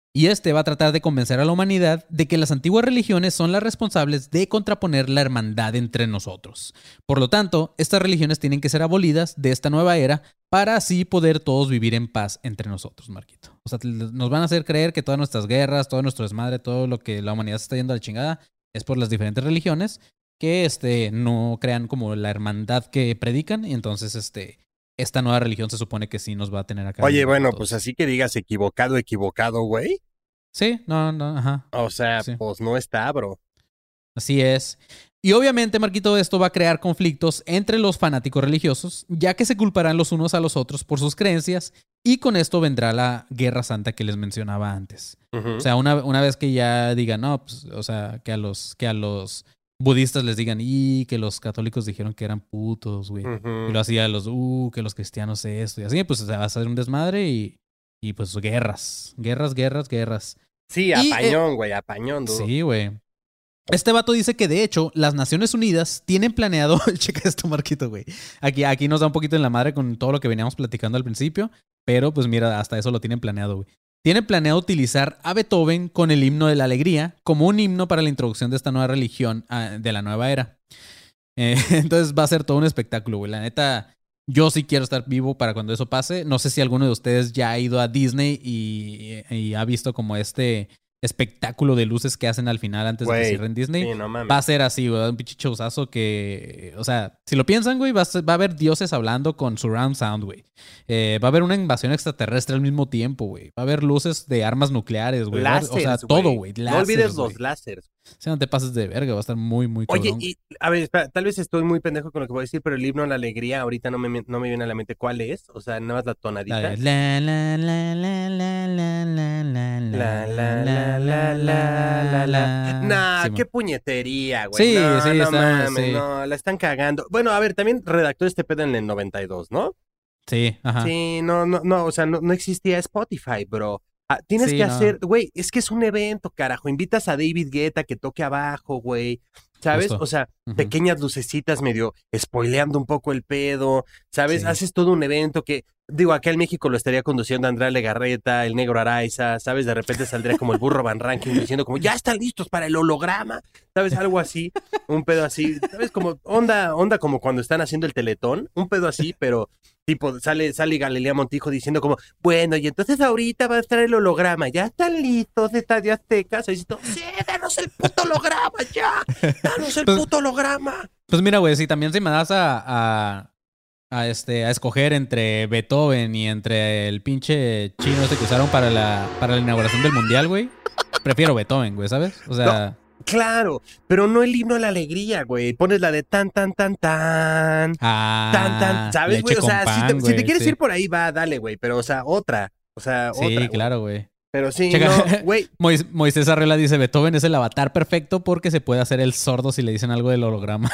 Y este va a tratar de convencer a la humanidad de que las antiguas religiones son las responsables de contraponer la hermandad entre nosotros. Por lo tanto, estas religiones tienen que ser abolidas de esta nueva era para así poder todos vivir en paz entre nosotros, Marquito. O sea, nos van a hacer creer que todas nuestras guerras, todo nuestro desmadre, todo lo que la humanidad se está yendo a la chingada es por las diferentes religiones que este, no crean como la hermandad que predican. Y entonces este, esta nueva religión se supone que sí nos va a tener acá. Oye, bueno, pues así que digas equivocado, equivocado, güey. Sí, no, no, ajá. O sea, sí. pues no está, bro. Así es. Y obviamente, Marquito, esto va a crear conflictos entre los fanáticos religiosos, ya que se culparán los unos a los otros por sus creencias, y con esto vendrá la guerra santa que les mencionaba antes. Uh-huh. O sea, una, una vez que ya digan, no, pues, o sea, que a los, que a los budistas les digan, y que los católicos dijeron que eran putos, güey. Uh-huh. Y lo hacía los, uh, que los cristianos esto, y así, pues, o sea, va a ser un desmadre y, y pues, guerras, guerras, guerras, guerras. Sí, Y, apañón, güey, eh, apañón, dudo. Sí, güey. Este vato dice que, de hecho, las Naciones Unidas tienen planeado... Checa esto, Marquito, güey. Aquí, aquí nos da un poquito en la madre con todo lo que veníamos platicando al principio. Pero, pues mira, hasta eso lo tienen planeado, güey. Tienen planeado utilizar a Beethoven con el himno de la alegría como un himno para la introducción de esta nueva religión uh, de la nueva era. Eh, entonces va a ser todo un espectáculo, güey. La neta, yo sí quiero estar vivo para cuando eso pase. No sé si alguno de ustedes ya ha ido a Disney y, y ha visto como este... espectáculo de luces que hacen al final antes Güey, de que cierren Disney. Sí, no mames. Va a ser así, güey. Un pinche showzazo que... O sea, si lo piensan, güey, va a, ser, va a haber dioses hablando con surround sound, güey. Eh, va a haber una invasión extraterrestre al mismo tiempo, güey. Va a haber luces de armas nucleares, güey. Láseres, O sea, güey. todo, güey. No olvides los güey. láseres. O sea, no te pases de verga. Va a estar muy, muy Oye, cabrón. y a ver, espera, tal vez estoy muy pendejo con lo que voy a decir, pero el himno a la alegría ahorita no me, no me viene a la mente cuál es. O sea, nada más la tonadita. La, la, la, la, la, la, la, la, la, La, la, la, la, la, la, la. Nah, Sí, qué man. puñetería, güey. Sí, no, sí, no está- mames, sí. no, la están cagando. Bueno, a ver, también redactó este pedo en el noventa y dos, ¿no? Sí, ajá. Sí, no, no, no, o sea, no, no existía Spotify, bro. Ah, tienes Sí, que no. hacer, güey, es que es un evento, carajo. Invitas a David Guetta que toque abajo, güey. ¿Sabes? Justo. O sea, Ujú. pequeñas lucecitas medio spoileando un poco el pedo, ¿sabes? Sí. Haces todo un evento que, digo, acá en México lo estaría conduciendo Andrea Legarreta, el Negro Araiza, ¿sabes? De repente saldría como el burro Van Ranking diciendo como, ya están listos para el holograma, ¿sabes? Algo así, un pedo así, ¿sabes? Como onda, onda como cuando están haciendo el Teletón, un pedo así, pero tipo, sale, sale Galilea Montijo diciendo como, bueno, y entonces ahorita va a estar el holograma, ya están listos de Estadio Azteca, ¿sabes? Sí, danos el puto holograma, ya, danos el Pues- puto holograma. Pues mira, güey, si también si me das a, a, a, este, a escoger entre Beethoven y entre el pinche chino este que usaron para la, para la inauguración del mundial, güey, prefiero Beethoven, güey, ¿sabes? O sea, Claro, pero no el himno a la alegría, güey. Pones la de tan, tan, tan, tan. ah, Tan, tan, ¿sabes, güey? leche O sea, con si, pan, te, si te güey, quieres sí. ir por ahí, va, dale, güey. Pero, o sea, otra. O sea, Sí, otra. güey. claro, güey. Pero sí, Checa. no, güey. Mois- Moisés Arreola dice, Beethoven es el avatar perfecto porque se puede hacer el sordo si le dicen algo del holograma.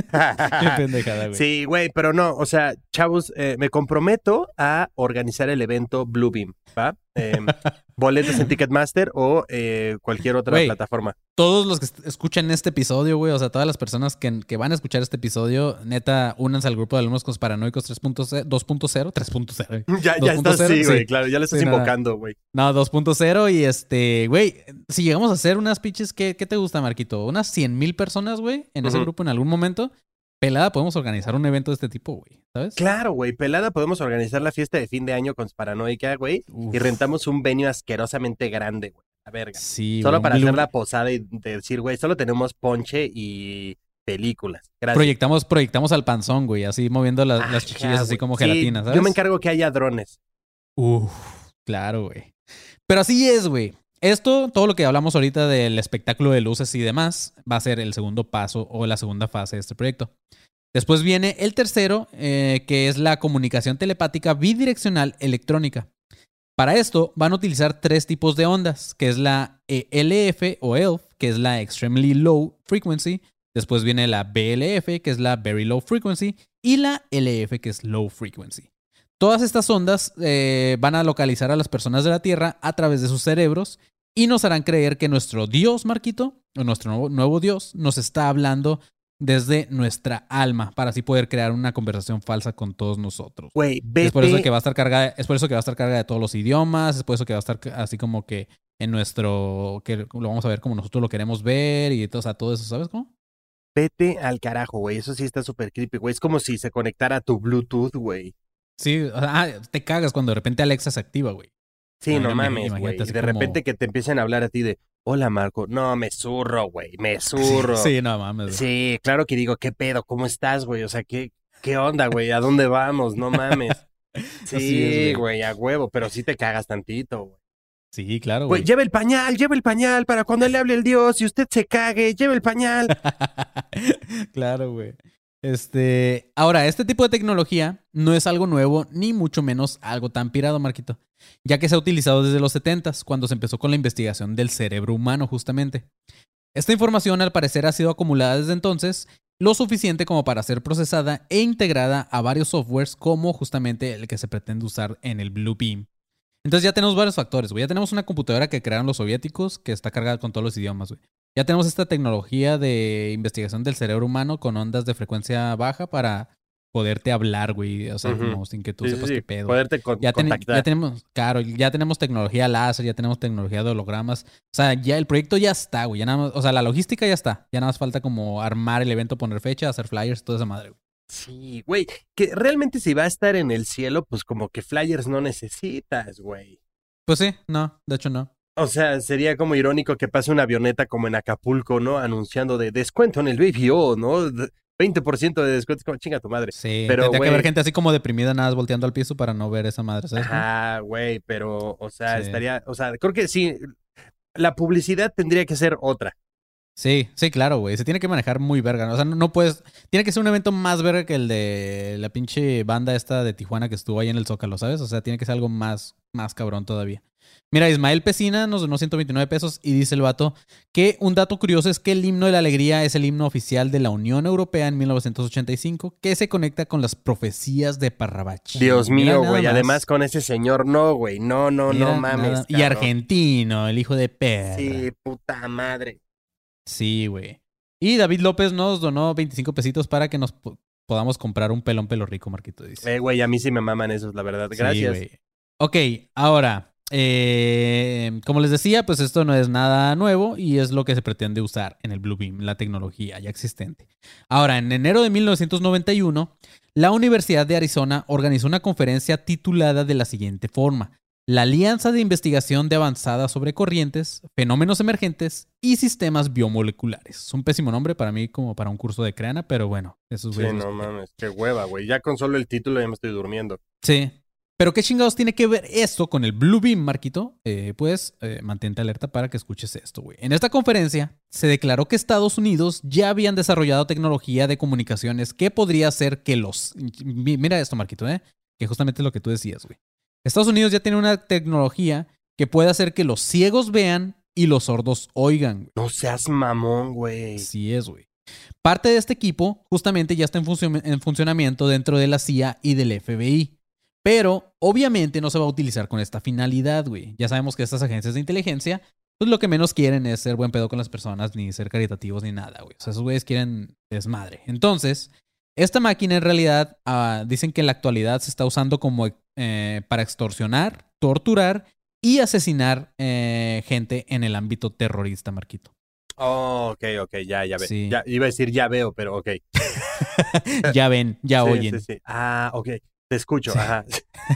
Qué pendejada, güey. Sí, güey, pero no, o sea, chavos, eh, me comprometo a organizar el evento Bluebeam, ¿va? Eh, boletos en Ticketmaster o eh, cualquier otra Güey. plataforma. Todos los que est- escuchan este episodio, güey, o sea, todas las personas que, que van a escuchar este episodio, neta, únanse al grupo de alumnos paranoicos tres punto cero, dos punto cero, tres punto cero. Ya, ya dos punto estás cero, así, güey, sí. claro, ya lo estás Sí, nada. invocando, güey. No, dos punto cero y este, güey, si llegamos a hacer unas pitches, ¿qué, qué te gusta, Marquito? Unas cien mil personas, güey, en ese Ujú. grupo en algún momento. Pelada, podemos organizar un evento de este tipo, güey, ¿sabes? Claro, güey, pelada, podemos organizar la fiesta de fin de año con Paranoica, güey, Uf. y rentamos un venue asquerosamente grande, güey, la verga. Sí, Solo güey, para un hacer blue- la posada y de decir, güey, solo tenemos ponche y películas. Gracias. Proyectamos, proyectamos al panzón, güey, así moviendo la- Ajá, las chichillas así güey. como Sí, gelatina, ¿sabes? Yo me encargo que haya drones. Uf, claro, güey. Pero así es, güey. Esto, todo lo que hablamos ahorita del espectáculo de luces y demás, va a ser el segundo paso o la segunda fase de este proyecto. Después viene el tercero, eh, que es la comunicación telepática bidireccional electrónica. Para esto van a utilizar tres tipos de ondas, que es la E L F o E L F, que es la Extremely Low Frequency. Después viene la B L F, que es la Very Low Frequency. Y la L F, que es Low Frequency. Todas estas ondas eh, van a localizar a las personas de la Tierra a través de sus cerebros y nos harán creer que nuestro Dios, Marquito, o nuestro nuevo, nuevo Dios, nos está hablando desde nuestra alma para así poder crear una conversación falsa con todos nosotros. Güey, Es por eso vete. que va a estar cargada, es por eso que va a estar cargada de todos los idiomas, es por eso que va a estar ca- así como que en nuestro, que lo vamos a ver como nosotros lo queremos ver y todo, o sea, todo eso, ¿sabes cómo? Vete al carajo, güey. Eso sí está súper creepy, güey. Es como si se conectara a tu Bluetooth, güey. Sí, o sea, ah, te cagas cuando de repente Alexa se activa, güey. Sí, Ah, no imag- mames, imagínate güey. Y así de como- repente que te empiecen a hablar a ti de, hola, Marco. No, me zurro, güey. Me zurro. Sí, no mames. güey. Sí, claro que digo, ¿qué pedo? ¿Cómo estás, güey? O sea, ¿qué, qué onda, güey? ¿A dónde vamos? No mames. Así Sí, es, güey, a huevo, pero sí te cagas tantito, güey. Sí, claro, Güey, güey. lleva el pañal, lleva el pañal para cuando le hable el Dios y usted se cague, lleva el pañal. Claro, güey. Este, ahora, este tipo de tecnología no es algo nuevo, ni mucho menos algo tan pirado, Marquito, ya que se ha utilizado desde los setentas, cuando se empezó con la investigación del cerebro humano, justamente. Esta información, al parecer, ha sido acumulada desde entonces, lo suficiente como para ser procesada e integrada a varios softwares, como justamente el que se pretende usar en el Blue Beam. Entonces ya tenemos varios factores, güey. Ya tenemos una computadora que crearon los soviéticos, que está cargada con todos los idiomas, güey. Ya tenemos esta tecnología de investigación del cerebro humano con ondas de frecuencia baja para poderte hablar, güey. O sea, Ujú. como sin que tú Sí, sí, sepas sí, qué pedo. poderte con- Ya, ten- contactar. ya tenemos, claro, ya tenemos tecnología láser, ya tenemos tecnología de hologramas. O sea, ya el proyecto ya está, güey. Ya nada más, o sea, la logística ya está. Ya nada más falta como armar el evento, poner fecha, hacer flyers, toda esa madre, güey. Sí, güey, que realmente si va a estar en el cielo, pues como que flyers no necesitas, güey. Pues sí, no, de hecho no. O sea, sería como irónico que pase una avioneta como en Acapulco, ¿no? Anunciando de descuento en el Baby O, ¿no? De- veinte por ciento de descuento, es como chinga tu madre. Sí, Pero, tendría que güey- haber gente así como deprimida, nada más volteando al piso para no ver esa madre, ¿sabes? cómo? Ajá, güey, pero, o sea, Sí. estaría, o sea, creo que sí, la publicidad tendría que ser otra. Sí, sí, claro, güey. Se tiene que manejar muy verga, ¿no? O sea, no, no puedes... Tiene que ser un evento más verga que el de la pinche banda esta de Tijuana que estuvo ahí en el Zócalo, ¿sabes? O sea, tiene que ser algo más, más cabrón todavía. Mira, Ismael Pesina nos donó ciento veintinueve pesos y dice el vato que un dato curioso es que el himno de la alegría es el himno oficial de la Unión Europea en mil novecientos ochenta y cinco, que se conecta con las profecías de Parravachí. Dios Mira mío, nada güey, más. además con ese señor, no, güey, no, no, Mira no mames. nada- Y cabrón. argentino, el hijo de perra. Sí, puta madre. Sí, güey. Y David López nos donó veinticinco pesitos para que nos po- podamos comprar un pelón pelo rico, Marquito dice. Eh, güey, a mí sí me maman esos, la verdad. Sí, Gracias. güey. Ok, ahora, eh, como les decía, pues esto no es nada nuevo y es lo que se pretende usar en el Blue Beam, la tecnología ya existente. Ahora, en enero de mil novecientos noventa y uno, la Universidad de Arizona organizó una conferencia titulada de la siguiente forma: la Alianza de Investigación de Avanzada sobre Corrientes, Fenómenos Emergentes y Sistemas Biomoleculares. Es un pésimo nombre para mí como para un curso de creana, pero bueno, esos Sí, güeyes no los- mames, qué hueva, güey. Ya con solo el título ya me estoy durmiendo. Sí. Pero ¿qué chingados tiene que ver esto con el Blue Beam, Marquito? Eh, pues eh, mantente alerta para que escuches esto, güey. En esta conferencia se declaró que Estados Unidos ya habían desarrollado tecnología de comunicaciones que podría hacer que los... Mi- Mira esto, Marquito, ¿eh? Que justamente es lo que tú decías, güey. Estados Unidos ya tiene una tecnología que puede hacer que los ciegos vean y los sordos oigan, güey. No seas mamón, güey. Así es, güey. Parte de este equipo justamente ya está en, funcio- en funcionamiento dentro de la C I A y del F B I. Pero obviamente no se va a utilizar con esta finalidad, güey. Ya sabemos que estas agencias de inteligencia, pues lo que menos quieren es ser buen pedo con las personas, ni ser caritativos, ni nada, güey. O sea, esos güeyes quieren desmadre. Entonces, esta máquina en realidad ah, dicen que en la actualidad se está usando como eh, para extorsionar, torturar y asesinar eh, gente en el ámbito terrorista, Marquito. Oh, ok, ok, ya, ya ve. Sí. Ya, iba a decir ya veo, pero ok. Ya ven, ya Sí, oyen. sí, sí. Ah, ok. Te escucho, Sí. ajá.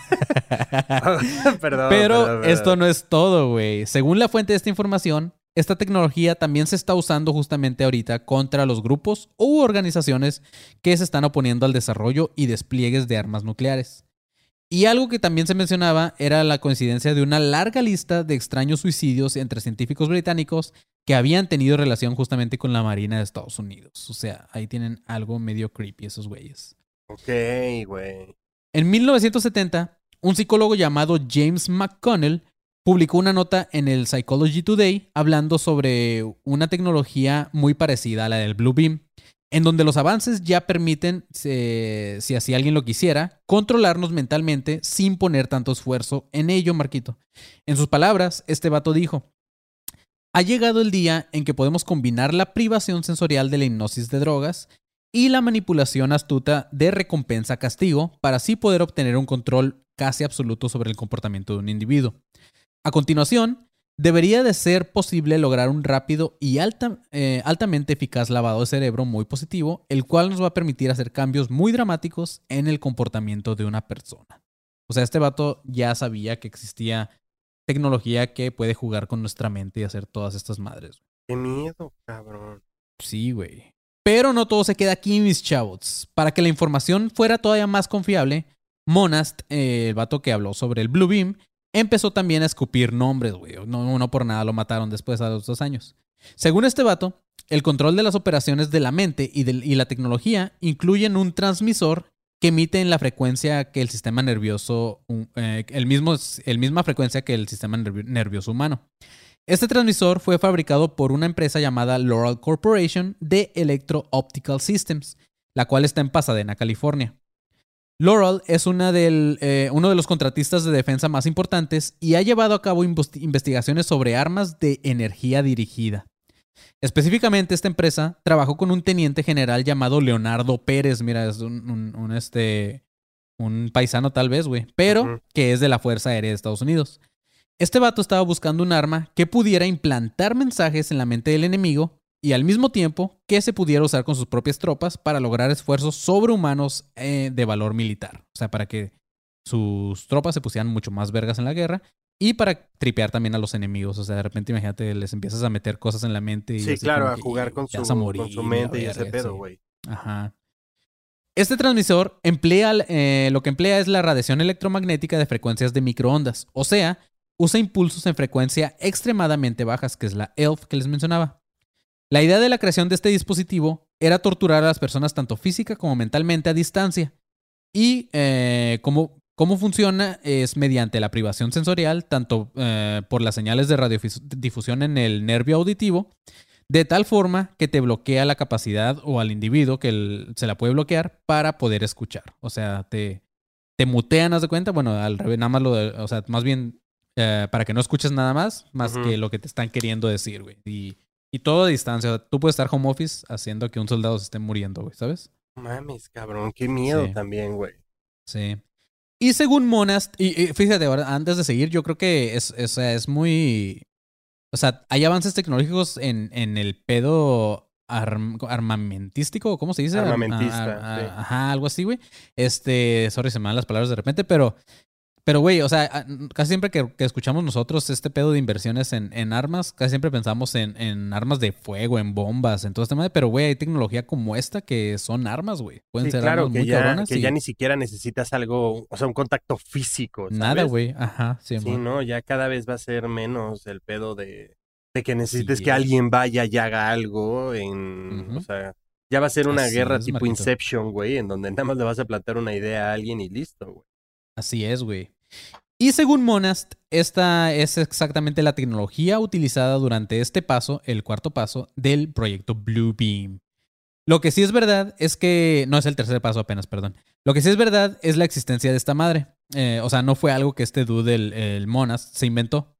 perdón. Pero perdón, perdón. esto no es todo, güey. Según la fuente de esta información, esta tecnología también se está usando justamente ahorita contra los grupos u organizaciones que se están oponiendo al desarrollo y despliegues de armas nucleares. Y algo que también se mencionaba era la coincidencia de una larga lista de extraños suicidios entre científicos británicos que habían tenido relación justamente con la Marina de Estados Unidos. O sea, ahí tienen algo medio creepy esos güeyes. Ok, güey. En mil novecientos setenta, un psicólogo llamado James McConnell publicó una nota en el Psychology Today hablando sobre una tecnología muy parecida a la del Blue Beam, en donde los avances ya permiten, eh, si así alguien lo quisiera, controlarnos mentalmente sin poner tanto esfuerzo en ello, Marquito. En sus palabras, este vato dijo: ha llegado el día en que podemos combinar la privación sensorial de la hipnosis de drogas y la manipulación astuta de recompensa-castigo para así poder obtener un control casi absoluto sobre el comportamiento de un individuo. A continuación, debería de ser posible lograr un rápido y alta, eh, altamente eficaz lavado de cerebro muy positivo, el cual nos va a permitir hacer cambios muy dramáticos en el comportamiento de una persona. O sea, este vato ya sabía que existía tecnología que puede jugar con nuestra mente y hacer todas estas madres. Qué miedo, cabrón. Sí, güey. Pero no todo se queda aquí, mis chavos. Para que la información fuera todavía más confiable, Monast, eh, el vato que habló sobre el Blue Beam, empezó también a escupir nombres, güey. No, no por nada lo mataron después a los dos años. Según este vato, el control de las operaciones de la mente y, de, y la tecnología incluyen un transmisor que emite en la frecuencia que el sistema nervioso, eh, el mismo, el misma frecuencia que el sistema nervi- nervioso humano. Este transmisor fue fabricado por una empresa llamada Loral Corporation de Electro-Optical Systems, la cual está en Pasadena, California. Loral es una del, eh, uno de los contratistas de defensa más importantes y ha llevado a cabo investi- investigaciones sobre armas de energía dirigida. Específicamente, esta empresa trabajó con un teniente general llamado Leonardo Pérez. Mira, es un, un, un, este, un paisano tal vez, güey, pero uh-huh. que es de la Fuerza Aérea de Estados Unidos. Este vato estaba buscando un arma que pudiera implantar mensajes en la mente del enemigo y al mismo tiempo que se pudiera usar con sus propias tropas para lograr esfuerzos sobrehumanos eh, de valor militar. O sea, para que sus tropas se pusieran mucho más vergas en la guerra y para tripear también a los enemigos. O sea, de repente, imagínate, les empiezas a meter cosas en la mente. Y sí, claro, a jugar que, con, su, a morir, con su mente y ese sí. pedo, güey. Ajá. Este transmisor emplea, eh, lo que emplea es la radiación electromagnética de frecuencias de microondas. O sea, usa impulsos en frecuencia extremadamente bajas, que es la E L F que les mencionaba. La idea de la creación de este dispositivo era torturar a las personas tanto física como mentalmente a distancia. Y eh, cómo, cómo funciona es mediante la privación sensorial, tanto eh, por las señales de radiodifusión en el nervio auditivo, de tal forma que te bloquea la capacidad o al individuo que el, se la puede bloquear para poder escuchar. O sea, te, te mutean, ¿haz de cuenta? Bueno, al revés, nada más lo de, o sea, más bien eh, para que no escuches nada más, más uh-huh. que lo que te están queriendo decir, güey. Y, y todo a distancia. O sea, tú puedes estar home office haciendo que un soldado se esté muriendo, güey, ¿sabes? Mames, cabrón, qué miedo sí. también, güey. Sí. Y según Monast, y, y fíjate, ahora, antes de seguir, yo creo que es, es, es muy... O sea, hay avances tecnológicos en, en el pedo arm, armamentístico, ¿cómo se dice? Armamentista. Ar, ar, sí. Ajá, algo así, güey. Este, sorry, se me dan las palabras de repente, pero... Pero, güey, o sea, casi siempre que, que escuchamos nosotros este pedo de inversiones en, en armas, casi siempre pensamos en, en armas de fuego, en bombas, en todo este tema. Pero, güey, hay tecnología como esta que son armas, güey. Pueden sí, ser claro, armas que muy ya, cabronas. que y... ya ni siquiera necesitas algo, o sea, un contacto físico, ¿sabes? Nada, güey. Ajá, sí, sí man. no, ya cada vez va a ser menos el pedo de, de que necesites sí, que es. alguien vaya y haga algo en, uh-huh. o sea, ya va a ser una Así guerra es, tipo Marquito. Inception, güey, en donde nada más le vas a plantar una idea a alguien y listo, güey. Así es, güey. Y según Monast, esta es exactamente la tecnología utilizada durante este paso, el cuarto paso, del proyecto Blue Beam. Lo que sí es verdad es que... No es el tercer paso apenas, perdón. Lo que sí es verdad es la existencia de esta madre. Eh, o sea, no fue algo que este dude, el, el Monast, se inventó.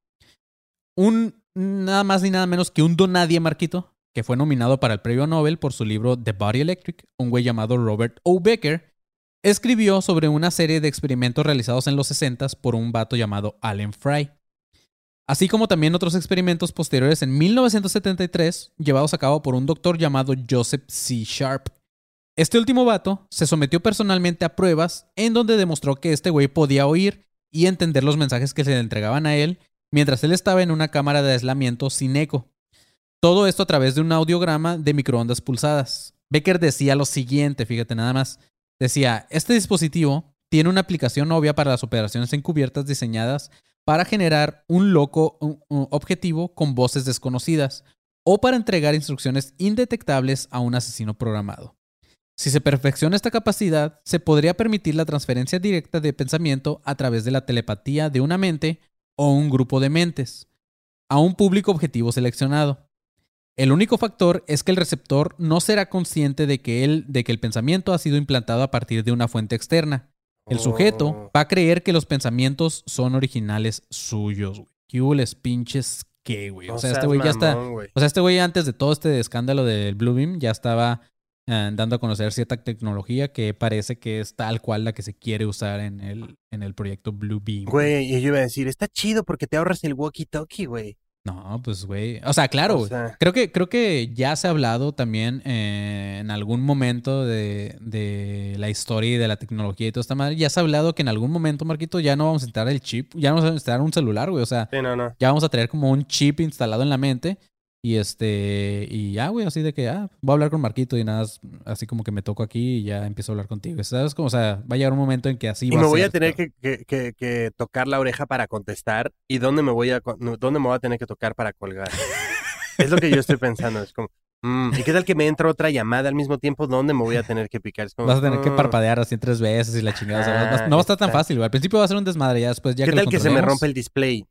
Un nada más ni nada menos que un donadie, Marquito, que fue nominado para el premio Nobel por su libro The Body Electric, un güey llamado Robert O. Becker, escribió sobre una serie de experimentos realizados en los sesentas por un vato llamado Allen Fry. Así como también otros experimentos posteriores en mil novecientos setenta y tres, llevados a cabo por un doctor llamado Joseph C. Sharp. Este último vato se sometió personalmente a pruebas en donde demostró que este güey podía oír y entender los mensajes que se le entregaban a él mientras él estaba en una cámara de aislamiento sin eco. Todo esto a través de un audiograma de microondas pulsadas. Becker decía lo siguiente, fíjate nada más. Decía, este dispositivo tiene una aplicación obvia para las operaciones encubiertas diseñadas para generar un loco un, un objetivo con voces desconocidas o para entregar instrucciones indetectables a un asesino programado. Si se perfecciona esta capacidad, se podría permitir la transferencia directa de pensamiento a través de la telepatía de una mente o un grupo de mentes a un público objetivo seleccionado. El único factor es que el receptor no será consciente de que, él, de que el pensamiento ha sido implantado a partir de una fuente externa. El sujeto Oh. va a creer que los pensamientos son originales suyos, güey. ¿Qué hubo les pinches qué, güey? O No sea, este seas güey ya está... mamón, güey. O sea, este güey antes de todo este escándalo del Blue Beam ya estaba eh, dando a conocer cierta tecnología que parece que es tal cual la que se quiere usar en el, en el proyecto Blue Beam. Güey, y yo iba a decir, está chido porque te ahorras el walkie-talkie, güey. No, pues, güey. O sea, claro, O güey. sea- Creo que, creo que ya se ha hablado también eh, en algún momento de, de la historia y de la tecnología y toda esta madre. Ya se ha hablado que en algún momento, Marquito, ya no vamos a instalar el chip, ya no vamos a instalar un celular, güey. O sea, Sí, no, no. ya vamos a tener como un chip instalado en la mente. Y este, y ya, güey, así de que, ah, voy a hablar con Marquito y nada, así como que me toco aquí y ya empiezo a hablar contigo. ¿Sabes? Como, o sea, va a llegar un momento en que así Y va me a voy ser. a tener que, que, que, que tocar la oreja para contestar. ¿Y dónde me voy a co- no, dónde me voy a tener que tocar para colgar? Es lo que yo estoy pensando. Es como, mm, ¿y qué tal que me entra otra llamada al mismo tiempo? ¿Dónde me voy a tener que picar? Es como, Vas a tener que mm, parpadear así tres veces y la chingada. O sea, vas- vas- Ah, no va a estar tan está. fácil, güey. Al principio va a ser un desmadre, ya después ya ¿Qué que lo tal que se me controlemos- rompe el display?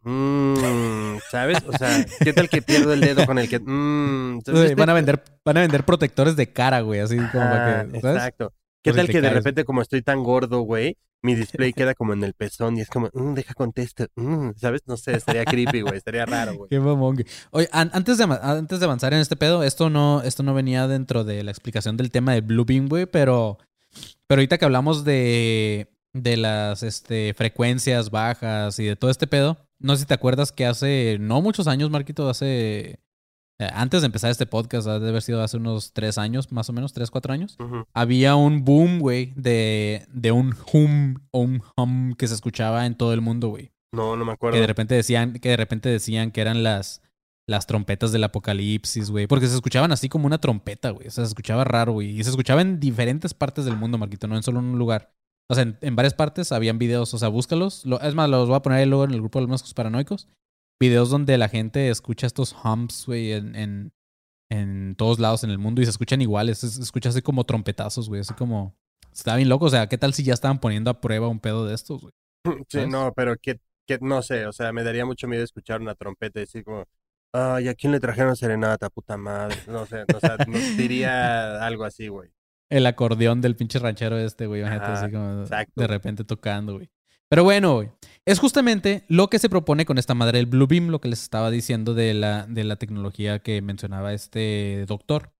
Mm, ¿sabes? O sea, ¿qué tal que pierdo el dedo con el que... Mm, ¿sabes? Güey, van a vender, van a vender protectores de cara, güey, así como para Ah, que, ¿sabes? exacto. ¿Qué Por si tal te que de caes. repente, como estoy tan gordo, güey, mi display queda como en el pezón y es como, mm, deja contesto, mm, ¿sabes? No sé, estaría creepy, güey, estaría raro, güey. Qué mamón, güey. Oye, an- antes de, ama- antes de avanzar en este pedo, esto no, esto no venía dentro de la explicación del tema del Blue Beam, güey, pero, pero ahorita que hablamos de, de las este, frecuencias bajas y de todo este pedo, no sé si te acuerdas que hace, no muchos años, Marquito, hace, eh, antes de empezar este podcast, ha de haber sido hace unos tres años, más o menos, tres, cuatro años, Ujú. había un boom, güey, de, de un hum o un hum que se escuchaba en todo el mundo, güey. No, no me Que acuerdo. de repente decían, que de repente decían que eran las, las trompetas del apocalipsis, güey. Porque se escuchaban así como una trompeta, güey. O sea, se escuchaba raro, güey. Y se escuchaba en diferentes partes del mundo, Marquito, no en solo un lugar. O sea, en, en varias partes habían videos, o sea, búscalos. Lo- es más, los voy a poner ahí luego en el grupo de los Moscos Paranoicos. Videos donde la gente escucha estos hums, güey, en, en, en todos lados en el mundo y se escuchan iguales. Se, se escucha así como trompetazos, güey. Así como... Está bien loco. O sea, ¿qué tal si ya estaban poniendo a prueba un pedo de estos, güey? Sí, ¿sabes? no, pero que, que no sé, o sea, me daría mucho miedo escuchar una trompeta y decir como, ay, ¿a quién le trajeron serenata, puta madre? No sé, o sea, no, diría algo así, güey. El acordeón del pinche ranchero este, güey. Imagínate, Ajá, así como exacto. de repente tocando, güey. Pero bueno, güey. Es justamente lo que se propone con esta madre del Blue Beam, lo que les estaba diciendo de la, de la tecnología que mencionaba este doctor.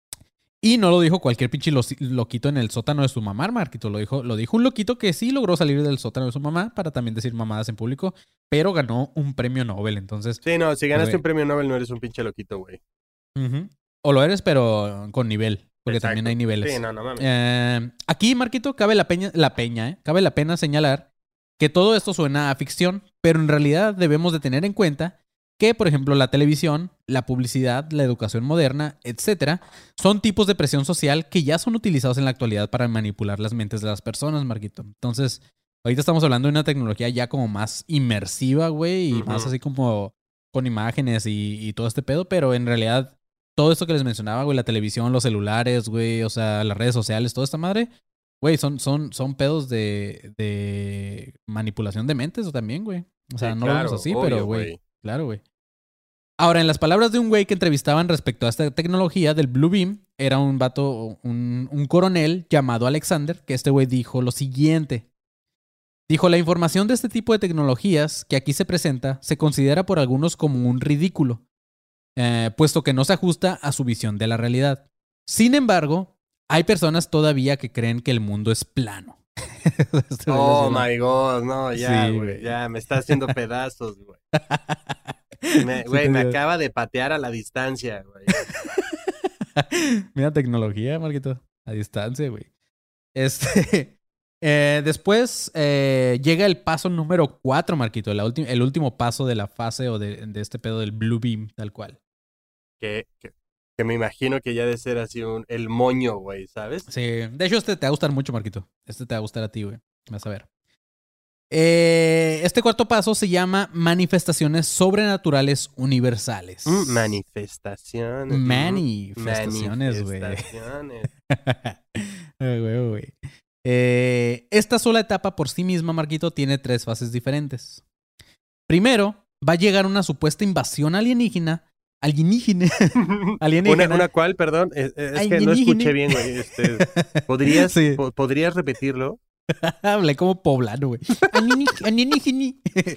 Y no lo dijo cualquier pinche lo- loquito en el sótano de su mamá, Marquito. Lo dijo, lo dijo un loquito que sí logró salir del sótano de su mamá para también decir mamadas en público, pero ganó un premio Nobel. Entonces, Sí, no, si ganaste Güey. un premio Nobel no eres un pinche loquito, güey. ujú. O lo eres, pero con nivel, porque Exacto. también hay niveles. Sí, no, no mames. Eh, aquí, Marquito, cabe la, peña, la peña, ¿eh? Cabe la pena señalar que todo esto suena a ficción, pero en realidad debemos de tener en cuenta que, por ejemplo, la televisión, la publicidad, la educación moderna, etcétera, son tipos de presión social que ya son utilizados en la actualidad para manipular las mentes de las personas, Marquito. Entonces, ahorita estamos hablando de una tecnología ya como más inmersiva, güey, y Ujú. más así como con imágenes y, y todo este pedo, pero en realidad todo esto que les mencionaba, güey, la televisión, los celulares, güey, o sea, las redes sociales, toda esta madre, güey, son, son, son pedos de, de manipulación de mentes también, güey. O sea, Sí, no lo claro, vemos así, obvio, pero, güey, claro, güey. Ahora, en las palabras de un güey que entrevistaban respecto a esta tecnología del Blue Beam, era un vato, un, un coronel llamado Alexander, que este güey dijo lo siguiente. Dijo, la información de este tipo de tecnologías que aquí se presenta se considera por algunos como un ridículo, eh, puesto que no se ajusta a su visión de la realidad. Sin embargo, hay personas todavía que creen que el mundo es plano. Este güey Oh decía, my god, no, ya, Sí, güey, güey. ya, me está haciendo pedazos, güey. Me- Sí Güey, te me dio- acaba de patear a la distancia, güey. Mira tecnología, Marquito. A distancia, güey. Este. eh, después eh, llega el paso número cuatro, Marquito. La ulti- el último paso de la fase o de, de este pedo del Blue Beam, tal cual. Que, que, que me imagino que ya de ser así un, el moño, güey, ¿sabes? Sí. De hecho, este te va a gustar mucho, Marquito. Este te va a gustar a ti, güey. Vas a ver. Eh, este cuarto paso se llama manifestaciones sobrenaturales universales. Mm, manifestaciones. mm, Manifestaciones, güey. Manifestaciones. Ay, güey, güey. Eh, esta sola etapa por sí misma, Marquito, tiene tres fases diferentes. Primero, va a llegar una supuesta invasión alienígena. Alienígena. alienígena. Una, una cual, perdón, es, es que no Alienígena. escuché bien, güey. Este, ¿podrías, Sí. po- ¿Podrías repetirlo? Hablé como poblano, güey. Alienígena. alienígena.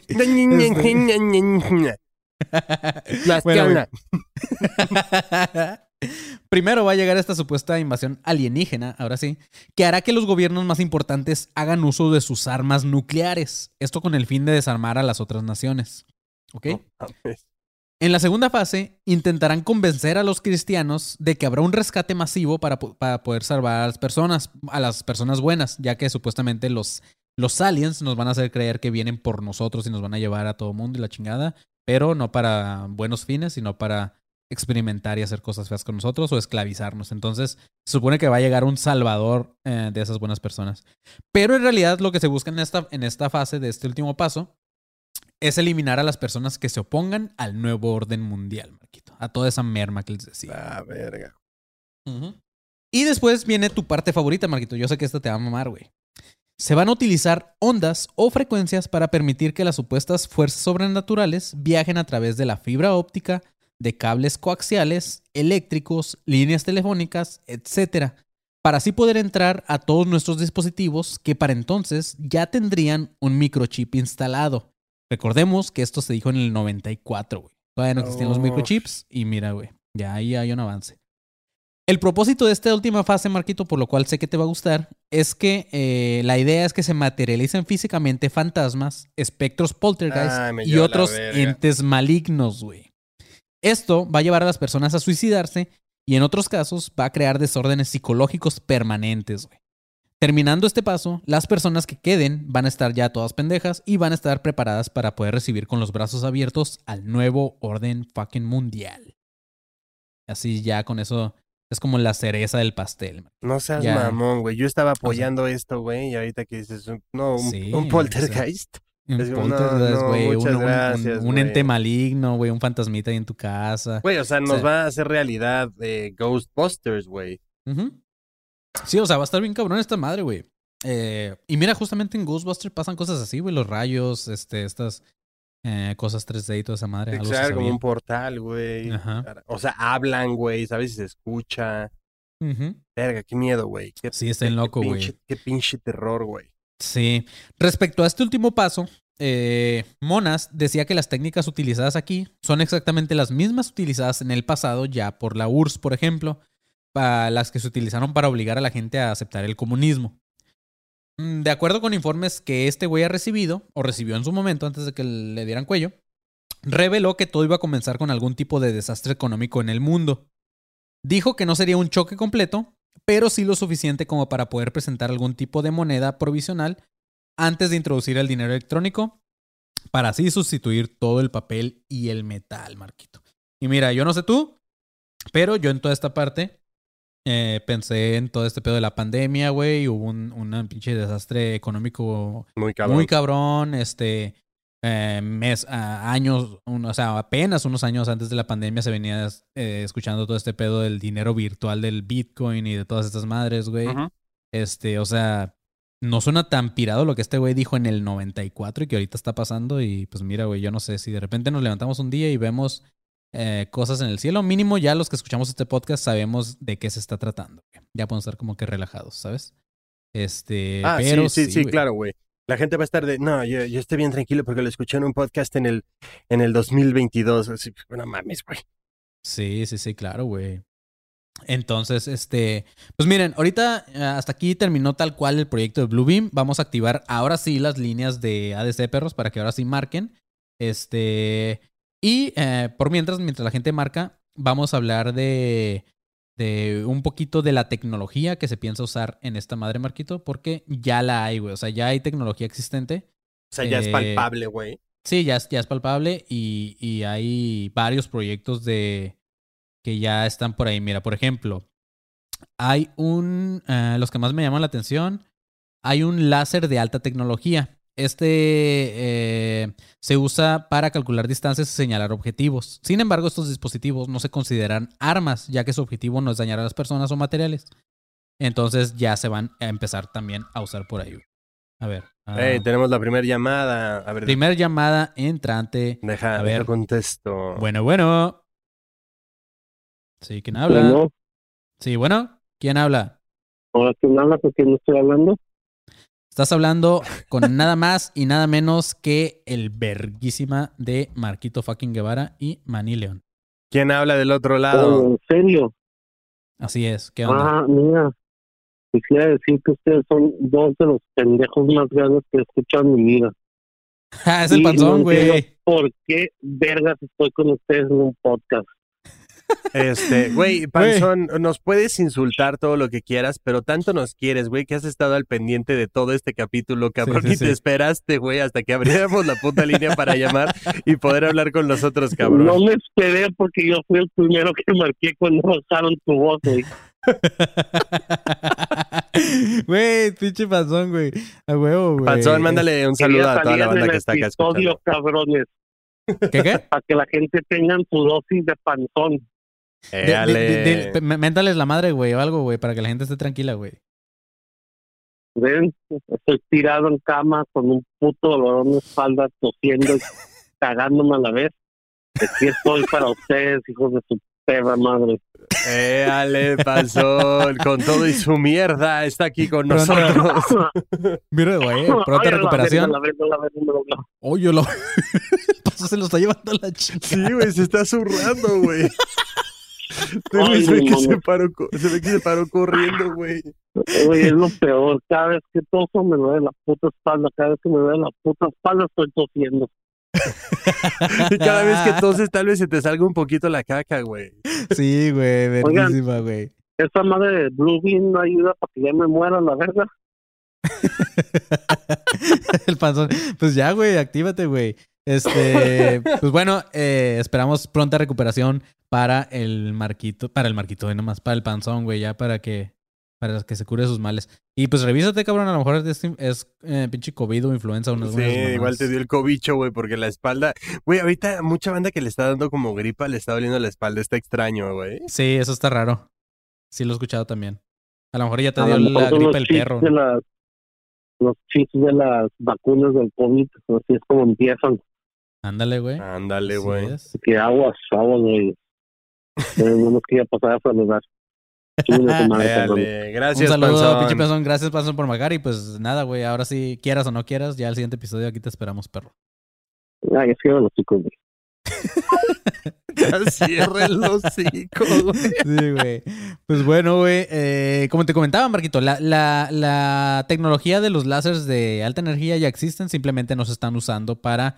La Bueno, güey. escala. Primero va a llegar esta supuesta invasión alienígena, ahora sí, que hará que los gobiernos más importantes hagan uso de sus armas nucleares. Esto con el fin de desarmar a las otras naciones. ¿Ok? No mames. En la segunda fase, intentarán convencer a los cristianos de que habrá un rescate masivo para, para poder salvar a las personas, a las personas buenas, ya que supuestamente los, los aliens nos van a hacer creer que vienen por nosotros y nos van a llevar a todo mundo y la chingada, pero no para buenos fines, sino para experimentar y hacer cosas feas con nosotros o esclavizarnos. Entonces, se supone que va a llegar un salvador eh, de esas buenas personas. Pero en realidad lo que se busca en esta, en esta fase de este último paso es eliminar a las personas que se opongan al nuevo orden mundial, Marquito. A toda esa merma que les decía. Ah, verga. Uh-huh. Y después viene tu parte favorita, Marquito. Yo sé que esta te va a mamar, güey. Se van a utilizar ondas o frecuencias para permitir que las supuestas fuerzas sobrenaturales viajen a través de la fibra óptica, de cables coaxiales, eléctricos, líneas telefónicas, etcétera, para así poder entrar a todos nuestros dispositivos que para entonces ya tendrían un microchip instalado. Recordemos que esto se dijo en el noventa y cuatro, güey. Todavía no existían oh. los microchips y mira, güey, ya ahí hay un avance. El propósito de esta última fase, Marquito, por lo cual sé que te va a gustar, es que eh, la idea es que se materialicen físicamente fantasmas, espectros poltergeist ah, y otros entes malignos, güey. Esto va a llevar a las personas a suicidarse y en otros casos va a crear desórdenes psicológicos permanentes, güey. Terminando este paso, las personas que queden van a estar ya todas pendejas y van a estar preparadas para poder recibir con los brazos abiertos al nuevo orden fucking mundial. Así ya con eso es como la cereza del pastel, man. No seas ya. mamón, güey. Yo estaba apoyando o sea, esto, güey, y ahorita que dices, no, un, sí, un poltergeist. Un es poltergeist, güey. No, no, un, un, gracias, un, un ente maligno, güey. Un fantasmita ahí en tu casa. Güey, o sea, nos o sea, va a hacer realidad eh, Ghostbusters, güey. Uh-huh. Sí, o sea, va a estar bien cabrón esta madre, güey. Eh, y mira, justamente en Ghostbusters pasan cosas así, güey. Los rayos, este, estas eh, cosas tres D y toda esa madre. Exacto, como un portal, güey. Ajá. O sea, hablan, güey, ¿sabes? Si se escucha. Uh-huh. Verga, qué miedo, güey. Sí, está en loco, güey. Qué pinche terror, güey. Sí. Respecto a este último paso, eh, Monas decía que las técnicas utilizadas aquí son exactamente las mismas utilizadas en el pasado ya por la U R S S, por ejemplo, para las que se utilizaron para obligar a la gente a aceptar el comunismo. De acuerdo con informes que este güey ha recibido, o recibió en su momento antes de que le dieran cuello, reveló que todo iba a comenzar con algún tipo de desastre económico en el mundo. Dijo que no sería un choque completo, pero sí lo suficiente como para poder presentar algún tipo de moneda provisional antes de introducir el dinero electrónico, para así sustituir todo el papel y el metal, Marquito. Y mira, yo no sé tú, pero yo en toda esta parte eh, pensé en todo este pedo de la pandemia, güey. Hubo un, un pinche desastre económico muy cabrón. Muy cabrón, este... Eh, mes, uh, años, un, o sea, apenas unos años antes de la pandemia se venía eh, escuchando todo este pedo del dinero virtual del Bitcoin y de todas estas madres, güey. Uh-huh. Este, o sea, no suena tan pirado lo que este güey dijo en el noventa y cuatro y que ahorita está pasando. Y pues mira, güey, yo no sé si de repente nos levantamos un día y vemos eh, cosas en el cielo. Mínimo ya los que escuchamos este podcast sabemos de qué se está tratando, güey. Ya podemos estar como que relajados, ¿sabes? Este, ah, pero sí, sí, sí, sí, claro, güey. La gente va a estar de, no, yo, yo estoy bien tranquilo porque lo escuché en un podcast en el, en el dos mil veintidós. Así, no mames, güey. Sí, sí, sí, claro, güey. Entonces, este, pues miren, ahorita hasta aquí terminó tal cual el proyecto de Bluebeam. Vamos a activar ahora sí las líneas de A D C, perros, para que ahora sí marquen. Este, y eh, por mientras, mientras la gente marca, vamos a hablar de... de un poquito de la tecnología que se piensa usar en esta madre, Marquito, porque ya la hay, güey. O sea, ya hay tecnología existente. O sea, ya eh, es palpable, güey. Sí, ya, ya es palpable y, y hay varios proyectos de que ya están por ahí. Mira, por ejemplo, hay un... Uh, los que más me llaman la atención, hay un láser de alta tecnología. Este eh, se usa para calcular distancias y señalar objetivos. Sin embargo, estos dispositivos no se consideran armas, ya que su objetivo no es dañar a las personas o materiales. Entonces ya se van a empezar también a usar por ahí. A ver. Uh, hey, tenemos la primera llamada. A ver, primer llamada entrante. Deja, a deja ver. contesto. Bueno, bueno. Sí, ¿quién habla? Bueno. Sí, bueno. ¿Quién habla? Ahora, ¿quién habla? ¿Con quién estoy hablando? Estás hablando con nada más y nada menos que el verguísima de Marquito fucking Guevara y Manny León. ¿Quién habla del otro lado? Oh, ¿en serio? Así es. ¿Qué onda? Ah, mira. Quisiera decir que ustedes son dos de los pendejos más grandes que he escuchado en mi vida. es el panzón, güey. por qué vergas estoy con ustedes en un podcast. Este, güey, Panzón, nos puedes insultar todo lo que quieras, pero tanto nos quieres, güey, que has estado al pendiente de todo este capítulo, cabrón, Sí, sí, y te sí. esperaste, güey, hasta que abriéramos la puta línea para llamar y poder hablar con nosotros, cabrón. No me esperé porque yo fui el primero que marqué cuando bajaron tu voz, güey. Güey, pinche panzón, güey. A huevo, güey. Panzón, mándale un saludo Quería a toda salir la en banda el que está acá episodio, escuchando. cabrones, ¿Qué, qué? para que la gente tenga su dosis de panzón. De- de- Éale. de- de- me- méntales la madre, güey, o algo, güey, para que la gente esté tranquila, güey. ¿Ven? Estoy tirado en cama con un puto dolor de espalda, tosiendo y cagándome a la vez. Aquí estoy para ustedes, hijos de su perra madre. Éale, Panzón, con todo y su mierda, está aquí con Pronto. nosotros. Mira, güey, pronta Ay, a la recuperación. verga, a la verga, a la verga, me lo habló. Oye, lo... Paso se lo está llevando a la chica. Sí, güey, se está zurrando, güey. Ay, Se ve mi que se mamá. paró, co- se ve que se paró corriendo, güey. Güey, es lo peor. Cada vez que toso me duele la puta espalda. Cada vez que me duele la puta espalda estoy tosiendo. Y cada vez que toses, tal vez se te salga un poquito la caca, güey. Sí, güey, Oigan. verguísima, güey. Esa madre de Blue Bean no ayuda para que ya me muera la verga. El panzón. Pues ya, güey, actívate, güey. Este, pues bueno, eh, esperamos pronta recuperación para el marquito, para el marquito, eh, nomás, para el panzón, güey, ya para que, para que se cure sus males. Y pues revísate, cabrón, a lo mejor es, es eh, pinche COVID o influenza o unas Sí, unas mamadas. igual te dio el cobicho, güey, porque la espalda... Güey, ahorita mucha banda que le está dando como gripa le está doliendo la espalda. Está extraño, güey. Sí, eso está raro. Sí lo he escuchado también. A lo mejor ya te A dio lo mejor la son gripa los el chips perro. de las, los chips de las vacunas del COVID. Así es como empiezan. Ándale, güey. Ándale, Así güey. es. Que aguas, aguas, güey. Eh, No nos quería pasar a saludar. Chingue su madre, cabrón. Dale, gracias, Un saludo, Panzón. pinche panzón. Gracias, panzón, por marcar. Y pues nada, güey. Ahora sí, quieras o no quieras, ya el siguiente episodio aquí te esperamos, perro. Ay, es que los chicos, güey. Ya cierra el hocico, güey. Sí, güey. Pues bueno, güey. Eh, como te comentaba, Marquito, la, la, la tecnología de los láseres de alta energía ya existen. Simplemente no se están usando para,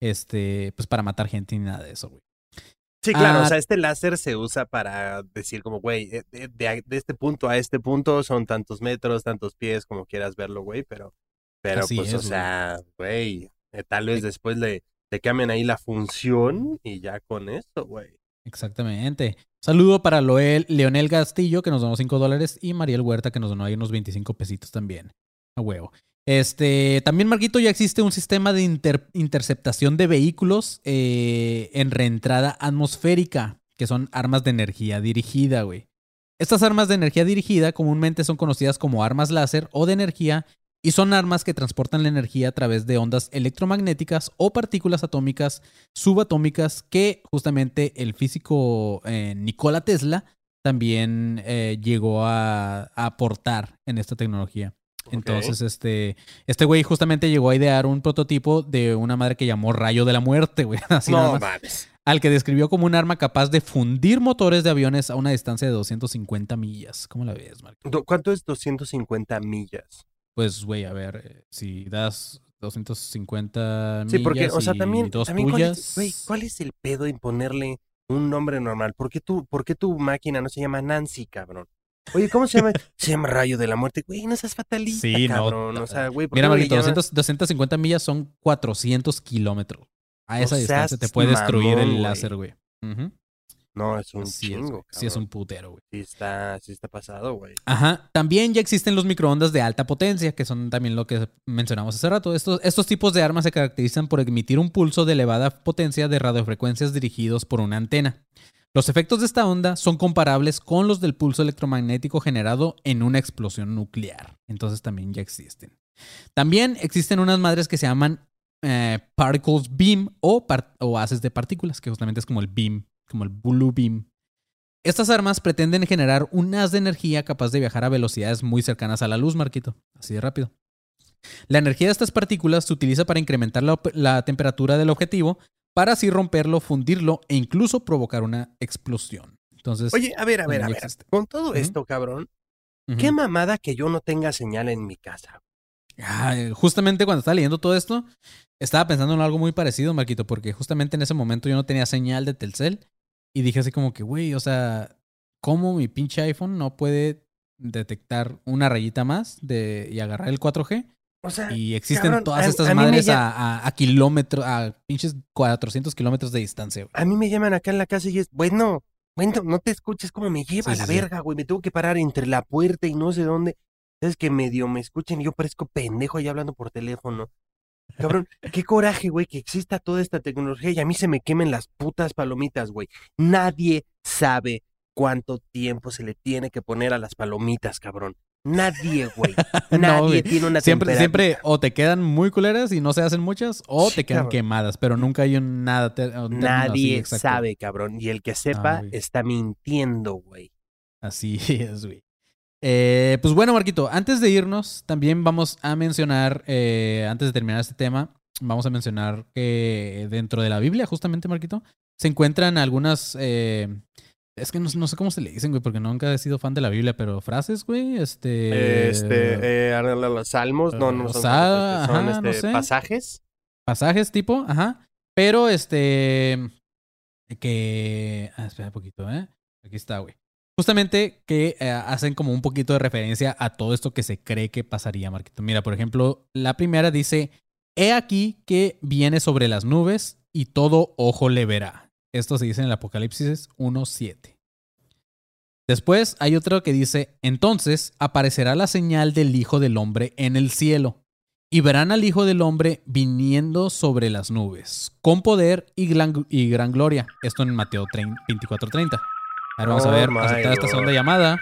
este, pues para matar gente ni nada de eso, güey. Sí, claro, Ah. o sea, este láser se usa para decir como, güey, de, de- de este punto a este punto son tantos metros, tantos pies, como quieras verlo, güey, pero, pero Así pues, es, o güey. sea, güey, eh, tal vez después le, le cambien ahí la función y ya con eso, güey. Exactamente. Saludo para Loel, Leonel Castillo, que nos donó cinco dólares, y Mariel Huerta, que nos donó ahí unos veinticinco pesitos también. A huevo. Este, también, Marquito, ya existe un sistema de inter- interceptación de vehículos eh, en reentrada atmosférica, que son armas de energía dirigida, güey. Estas armas de energía dirigida comúnmente son conocidas como armas láser o de energía y son armas que transportan la energía a través de ondas electromagnéticas o partículas atómicas subatómicas que justamente el físico eh, Nikola Tesla también eh, llegó a, a aportar en esta tecnología. Entonces, este, este güey justamente llegó a idear un prototipo de una madre que llamó Rayo de la Muerte, güey. Así nada No más. mames. Al que describió como un arma capaz de fundir motores de aviones a una distancia de doscientas cincuenta millas. ¿Cómo la ves, Marco? Do- ¿Cuánto es doscientas cincuenta millas? Pues, güey, a ver, eh, si das doscientas cincuenta millas Sí, porque, o sea, y también, dos también ¿cuál tuyas... es, güey, ¿cuál es el pedo en ponerle un nombre normal? ¿Por qué tu, por qué tu máquina no se llama Nancy, cabrón? Oye, ¿cómo se llama? Se llama Rayo de la Muerte. Güey, no seas fatalista, Sí, no, cabrón. ta- O sea, güey, ¿por Mira, qué no le Marquito, llamas- doscientas, doscientas cincuenta millas son cuatrocientos kilómetros. A No esa distancia te seas puede destruir mamón, el güey. láser, güey. Ujú. No, es un Así es, chingo, güey. Sí, es cabrón. un putero, güey. Sí está, sí está pasado, güey. Ajá. También ya existen los microondas de alta potencia, que son también lo que mencionamos hace rato. Estos, estos tipos de armas se caracterizan por emitir un pulso de elevada potencia de radiofrecuencias dirigidos por una antena. Los efectos de esta onda son comparables con los del pulso electromagnético generado en una explosión nuclear. Entonces también ya existen. También existen unas madres que se llaman eh, Particles Beam o, par- o haces de partículas, que justamente es como el beam, como el blue beam. Estas armas pretenden generar un haz de energía capaz de viajar a velocidades muy cercanas a la luz, Marquito. Así de rápido. La energía de estas partículas se utiliza para incrementar la, op- la temperatura del objetivo, para así romperlo, fundirlo e incluso provocar una explosión. Entonces, Oye, a ver, a ver, a también ver. existe. Con todo Ujú. esto, cabrón, ujú. qué mamada que yo no tenga señal en mi casa. Ah, justamente cuando estaba leyendo todo esto, estaba pensando en algo muy parecido, Marquito, porque justamente en ese momento yo no tenía señal de Telcel y dije así como que, güey, o sea, ¿cómo mi pinche iPhone no puede detectar una rayita más de, y agarrar el cuatro G? O sea, Y existen cabrón, todas a- estas a mí me madres lla- a, a, a kilómetros, a pinches cuatrocientos kilómetros de distancia, güey. A mí me llaman acá en la casa y es, bueno, bueno, no te escuches cómo me lleva Sí, la sí, sí. verga, güey. Me tengo que parar entre la puerta y no sé dónde. Sabes que medio me escuchen y yo parezco pendejo ahí hablando por teléfono. Cabrón, qué coraje, güey, que exista toda esta tecnología y a mí se me quemen las putas palomitas, güey. Nadie sabe cuánto tiempo se le tiene que poner a las palomitas, cabrón. Nadie, güey. No, Nadie güey. tiene una Siempre, temperatura. siempre o te quedan muy culeras y no se hacen muchas, o Sí, te quedan cabrón. quemadas, pero nunca hay un nada. te- un término así Nadie exacto. sabe, cabrón. Y el que sepa güey. está mintiendo, güey. Así es, güey. Eh, pues bueno, Marquito, antes de irnos, también vamos a mencionar, eh, antes de terminar este tema, vamos a mencionar que dentro de la Biblia, justamente, Marquito, se encuentran algunas, eh, es que no, no sé cómo se le dicen, güey, porque nunca he sido fan de la Biblia, pero frases, güey, este... Este, eh, los salmos, no, no o son, sea, salmos, este, son ajá, no este, sé. pasajes. Pasajes tipo, ajá, pero este, que, ah, espera un poquito, ¿eh? Aquí está, güey. Justamente que eh, hacen como un poquito de referencia a todo esto que se cree que pasaría, Marquito. Mira, por ejemplo, la primera dice, he aquí que viene sobre las nubes y todo ojo le verá. Esto se dice en el Apocalipsis uno siete. Después hay otro que dice, entonces aparecerá la señal del Hijo del Hombre en el cielo y verán al Hijo del Hombre viniendo sobre las nubes, con poder y gran, y gran gloria. Esto en Mateo veinticuatro treinta. A ver, vamos a Oh, ver, my aceptar esta Lord. segunda llamada.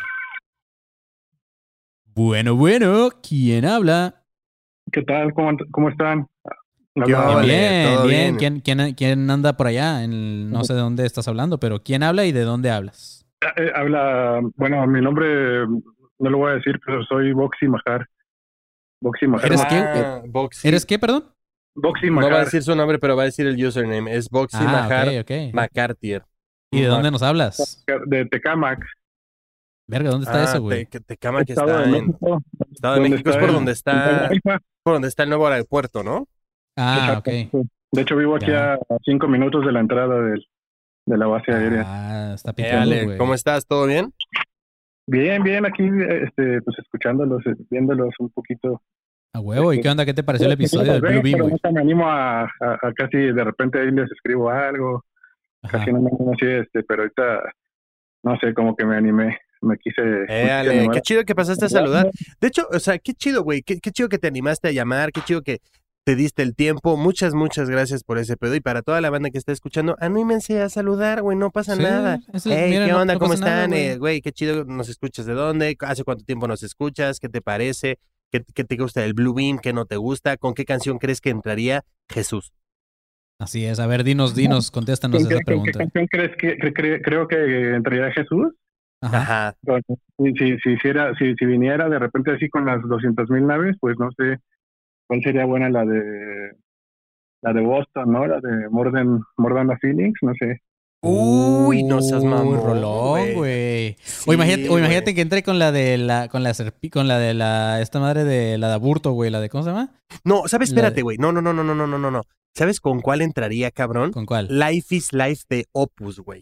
Bueno, bueno, ¿quién habla? ¿Qué tal? ¿Cómo, cómo están? ¿Qué Hola, Ole, bien, todo bien. bien. ¿Quién, quién, quién anda por allá? En- no sé de dónde estás hablando, pero ¿quién habla y de dónde hablas? eh, habla, bueno, mi nombre no lo voy a decir, pero soy Boxy Majar. Boxy Majar. ¿Eres qué? Ah, Boxy. ¿Eres qué, perdón? Boxy No va a Majar. decir su nombre, pero va a decir el username. Es Boxy Ah, Majar ok, ok. McCarthy. ¿Y de dónde nos hablas? De Tecámac, Verga, ¿dónde está Ah, eso, güey? Te- Tecama que Estado está de en México. Estado de donde México. Es está por el- donde está, el- por donde está el nuevo aeropuerto, ¿no? Ah, ok. Exacto. De hecho, vivo aquí Ya. a cinco minutos de la entrada del, de la base aérea. Ah, está Eh, picando, Ale, güey. ¿cómo estás? ¿Todo bien? Bien, bien, aquí, este, pues escuchándolos, eh, viéndolos un poquito. A huevo. ¿Y qué onda? ¿Qué te pareció el episodio de Pero Blue Beam, güey? nunca me animo a, a, a casi de repente ahí les escribo algo. Ajá. Casi no me animo así, este, pero ahorita, no sé, como que me animé, me quise... me Eh, quise Ale, animar. qué chido que pasaste a saludar. De hecho, o sea, qué chido, güey. Qué, qué chido que te animaste a llamar. Qué chido que te diste el tiempo. Muchas, muchas gracias por ese pedo. Y para toda la banda que está escuchando, anímense a saludar, güey. No pasa Sí, nada. eso es- Hey, mira, ¿qué no- onda? no ¿Cómo pasa nada, están? güey. Eh, Güey, qué chido nos escuchas. ¿De dónde? ¿Hace cuánto tiempo nos escuchas? ¿Qué te parece? ¿Qué, qué te gusta del Blue Beam? ¿Qué no te gusta? ¿Con qué canción crees que entraría Jesús? Así es. A ver, dinos, dinos, contéstanos ¿Con qué, esa con qué pregunta. canción crees que, que cre- creo que entraría Jesús? Ajá. Ajá. Con- Si, si, si, hiciera- si, si viniera de repente así con las doscientas mil naves, pues no sé cuál sería buena, la de la de Boston, ¿no? La de More Than, More Than a Feelings, no sé. Uy, no seas Uy, mamón, rolón, güey. güey. Sí, o imagínate, o imagínate güey. que entre con la de la, con la serpi, con la de la, esta madre de la de Aburto, güey, la de, ¿cómo se llama? No, ¿sabes? La de- Espérate, güey. No, no, no, no, no, no, no, no, no. ¿Sabes con cuál entraría, cabrón? ¿Con cuál? Life is Life de Opus, güey.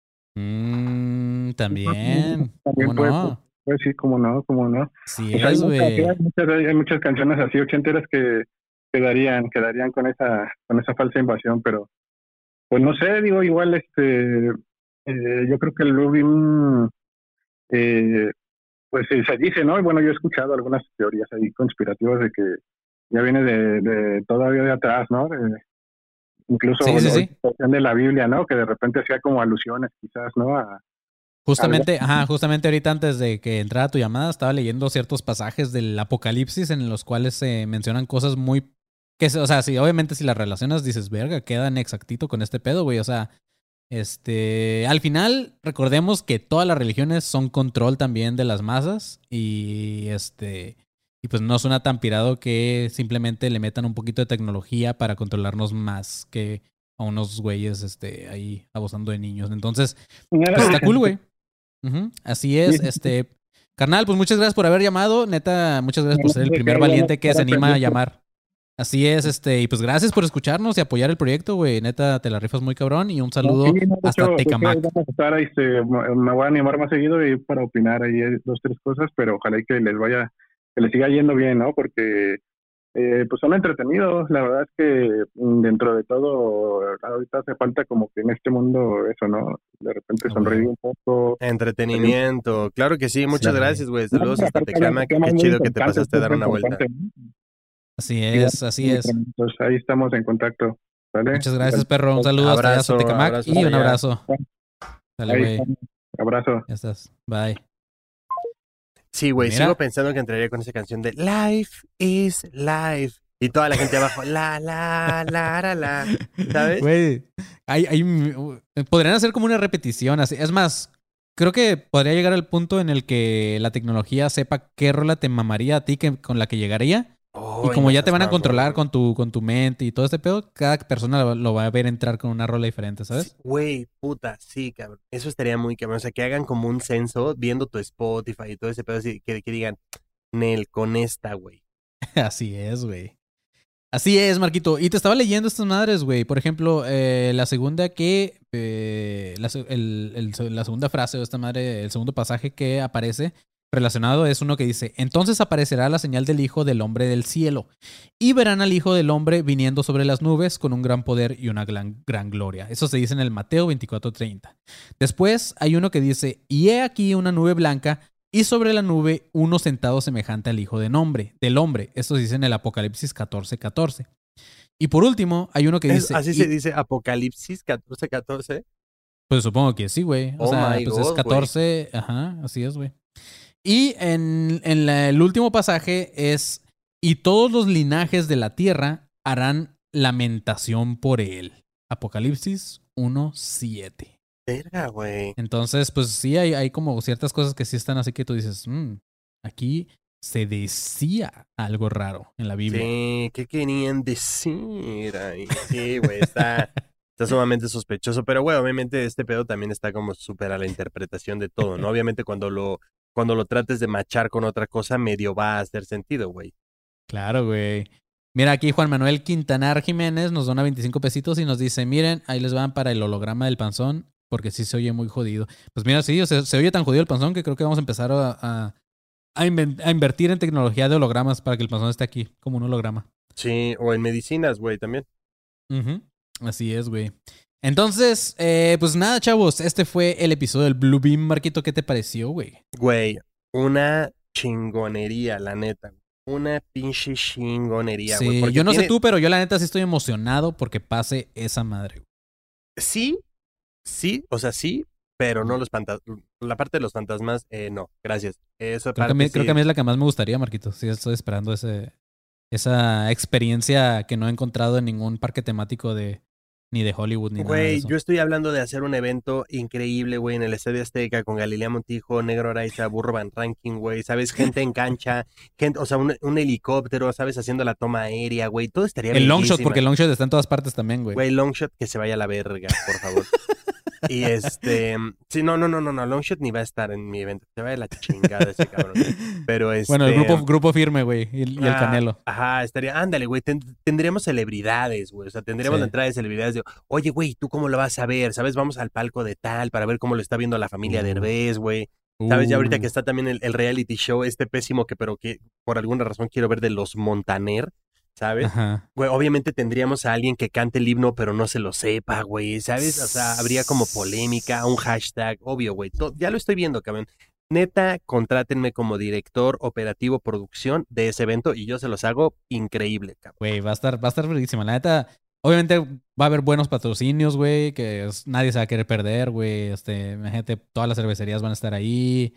Mmm, también. También ¿Cómo puede, no? pues sí, cómo no, cómo no. Sí Pues hay, es, muchas, güey. hay, muchas, hay muchas canciones así ochenteras que quedarían, quedarían con esa, con esa falsa invasión, pero pues no sé, digo, igual este eh, yo creo que el Blue Beam, eh, pues eh, se dice, ¿no? Y bueno, yo he escuchado algunas teorías ahí conspirativas de que ya viene de, de todavía de atrás, ¿no? De- incluso Sí, sí, la sí. porción de la Biblia, ¿no? Que de repente hacía como alusiones quizás, ¿no? A, Justamente, ajá, justamente ahorita antes de que entrara tu llamada, estaba leyendo ciertos pasajes del Apocalipsis en los cuales se mencionan cosas muy que, se- o sea, sí, obviamente si las relacionas dices, verga, quedan exactito con este pedo, güey. O sea, este, al final recordemos que todas las religiones son control también de las masas y este, y pues no suena tan pirado que simplemente le metan un poquito de tecnología para controlarnos más que a unos güeyes, este, ahí abusando de niños. Entonces, pues está cool, güey. Ujú, así es, Sí. este, Carnal, pues muchas gracias por haber llamado. Neta, muchas gracias por ser el primer valiente que se anima a llamar. Así es, este, y pues gracias por escucharnos y apoyar el proyecto, güey. Neta, te la rifas muy cabrón. Y un saludo Sí, no, de hasta hecho, de hecho, Tecamac. vamos a estar ahí, este, me voy a animar más seguido y para opinar ahí dos, tres cosas, pero ojalá y que les vaya, que les siga yendo bien, ¿no? Porque eh, pues son entretenidos. La verdad es que mm, dentro de todo, ahorita hace falta como que en este mundo eso, ¿no? De repente Ah, sonreír güey. un poco. Entretenimiento. Claro que sí, muchas Sí. gracias, güey. Saludos No, hasta aparte, Tecamac. temas Qué muy chido que te importantes, pasaste a dar súper una vuelta. importantes, ¿no? Así Igual, es, así es. Entonces ahí estamos en contacto, ¿vale? Muchas gracias, perro. Un saludo hasta allá, hasta Abrazo, Tecamac. abrazo Y hasta un allá. abrazo. Dale, Ahí güey. estamos. Abrazo. Ya estás. Bye. Sí, güey, Mira. sigo pensando que entraría con esa canción de Life is Life. Y toda la gente abajo, la, la, la, la, la. ¿Sabes? Güey, hay, hay, podrían hacer como una repetición así. Es más, creo que podría llegar al punto en el que la tecnología sepa qué rola te mamaría a ti que, con la que llegaría. Oh, Y como no ya te seas van a mamón. controlar con tu, con tu mente y todo este pedo, cada persona lo, lo va a ver entrar con una rola diferente, ¿sabes? Sí, güey, puta, sí, cabrón. Eso estaría muy cabrón. O sea, que hagan como un censo viendo tu Spotify y todo ese pedo así, que, que digan, Nel, con esta, güey. Así es, güey. Así es, Marquito. Y te estaba leyendo estas madres, güey. Por ejemplo, eh, la segunda que... eh, la, se- el- el- la segunda frase de esta madre, el segundo pasaje que aparece relacionado es uno que dice: entonces aparecerá la señal del Hijo del Hombre del cielo, y verán al Hijo del Hombre viniendo sobre las nubes con un gran poder y una gran, gran gloria. Eso se dice en el Mateo veinticuatro treinta. Después hay uno que dice: y he aquí una nube blanca, y sobre la nube uno sentado semejante al Hijo del Hombre, del hombre. Esto se dice en el Apocalipsis catorce catorce. Y por último, hay uno que Es- dice... así y- se dice Apocalipsis catorce catorce. Pues supongo que sí, güey. O Oh sea, my pues God, es catorce... Ajá, así es, güey. Y en, en la- el último pasaje es: y todos los linajes de la tierra harán lamentación por él. Apocalipsis uno siete. Verga, güey. Entonces, pues sí, hay, hay como ciertas cosas que sí están así que tú dices, "Mm, aquí se decía algo raro en la Biblia". Sí, ¿qué querían decir ahí? Sí, güey, está, está sumamente sospechoso. Pero, güey, obviamente este pedo también está como súper a la interpretación de todo, ¿no? Obviamente cuando lo, cuando lo trates de machar con otra cosa, medio va a hacer sentido, güey. Claro, güey. Mira, aquí Juan Manuel Quintanar Jiménez nos dona veinticinco pesitos y nos dice: miren, ahí les van para el holograma del panzón, porque sí se oye muy jodido. Pues mira, sí, se, se oye tan jodido el panzón que creo que vamos a empezar a, a, a inven- a invertir en tecnología de hologramas para que el panzón esté aquí, como un holograma. Sí, o en medicinas, güey, también. Ujú. Así es, güey. Entonces, eh, pues nada, chavos, este fue el episodio del Blue Beam. Marquito, ¿qué te pareció, güey? Güey, una chingonería, la neta. Una pinche chingonería, güey. Sí, porque yo no sé tiene- tú, pero yo la neta sí estoy emocionado porque pase esa madre, güey. Sí, sí, o sea, sí, pero no los fantasmas. La parte de los fantasmas, eh, no, gracias. Esa Creo que, parte a mí, sí. creo que a mí es la que más me gustaría, Marquito. Sí, estoy esperando ese, esa experiencia que no he encontrado en ningún parque temático de ni de Hollywood ni nada de Güey, eso. yo estoy hablando de hacer un evento increíble, güey, en el Estadio Azteca con Galilea Montijo, Negro Araiza, Burro Van Ranking, güey, ¿sabes? Gente en cancha, gente, o sea, un, un helicóptero, ¿sabes? Haciendo la toma aérea, güey, todo estaría El long shot, bellísima. porque el long shot está en todas partes también, güey. Güey, Longshot que se vaya a la verga, por favor. Y este, sí, no, no, no, no, no, Longshot ni va a estar en mi evento, se vaya a la chingada ese cabrón. Pero este... Bueno, el grupo, grupo firme, güey, y, y el Ah, Canelo. Ajá, estaría, ándale, güey, ten- tendríamos celebridades, güey, o sea, tendríamos Sí. la entrada de celebridades de, oye, güey, ¿tú cómo lo vas a ver? ¿Sabes? Vamos al palco de tal para ver cómo lo está viendo la familia Uh. Derbez, güey. ¿Sabes? Ya ahorita Uh. que está también el, el reality show, este pésimo que, pero que por alguna razón quiero ver de los Montaner, ¿sabes? Ajá. Güey, obviamente tendríamos a alguien que cante el himno, pero no se lo sepa, güey, ¿sabes? O sea, habría como polémica, un hashtag, obvio, güey. to- Ya lo estoy viendo, cabrón. Neta, contrátenme como director operativo producción de ese evento y yo se los hago increíble, cabrón. Güey, va a estar, va a estar verguísima. La neta, obviamente va a haber buenos patrocinios, güey, que es- nadie se va a querer perder, güey. Este, imagínate, todas las cervecerías van a estar ahí.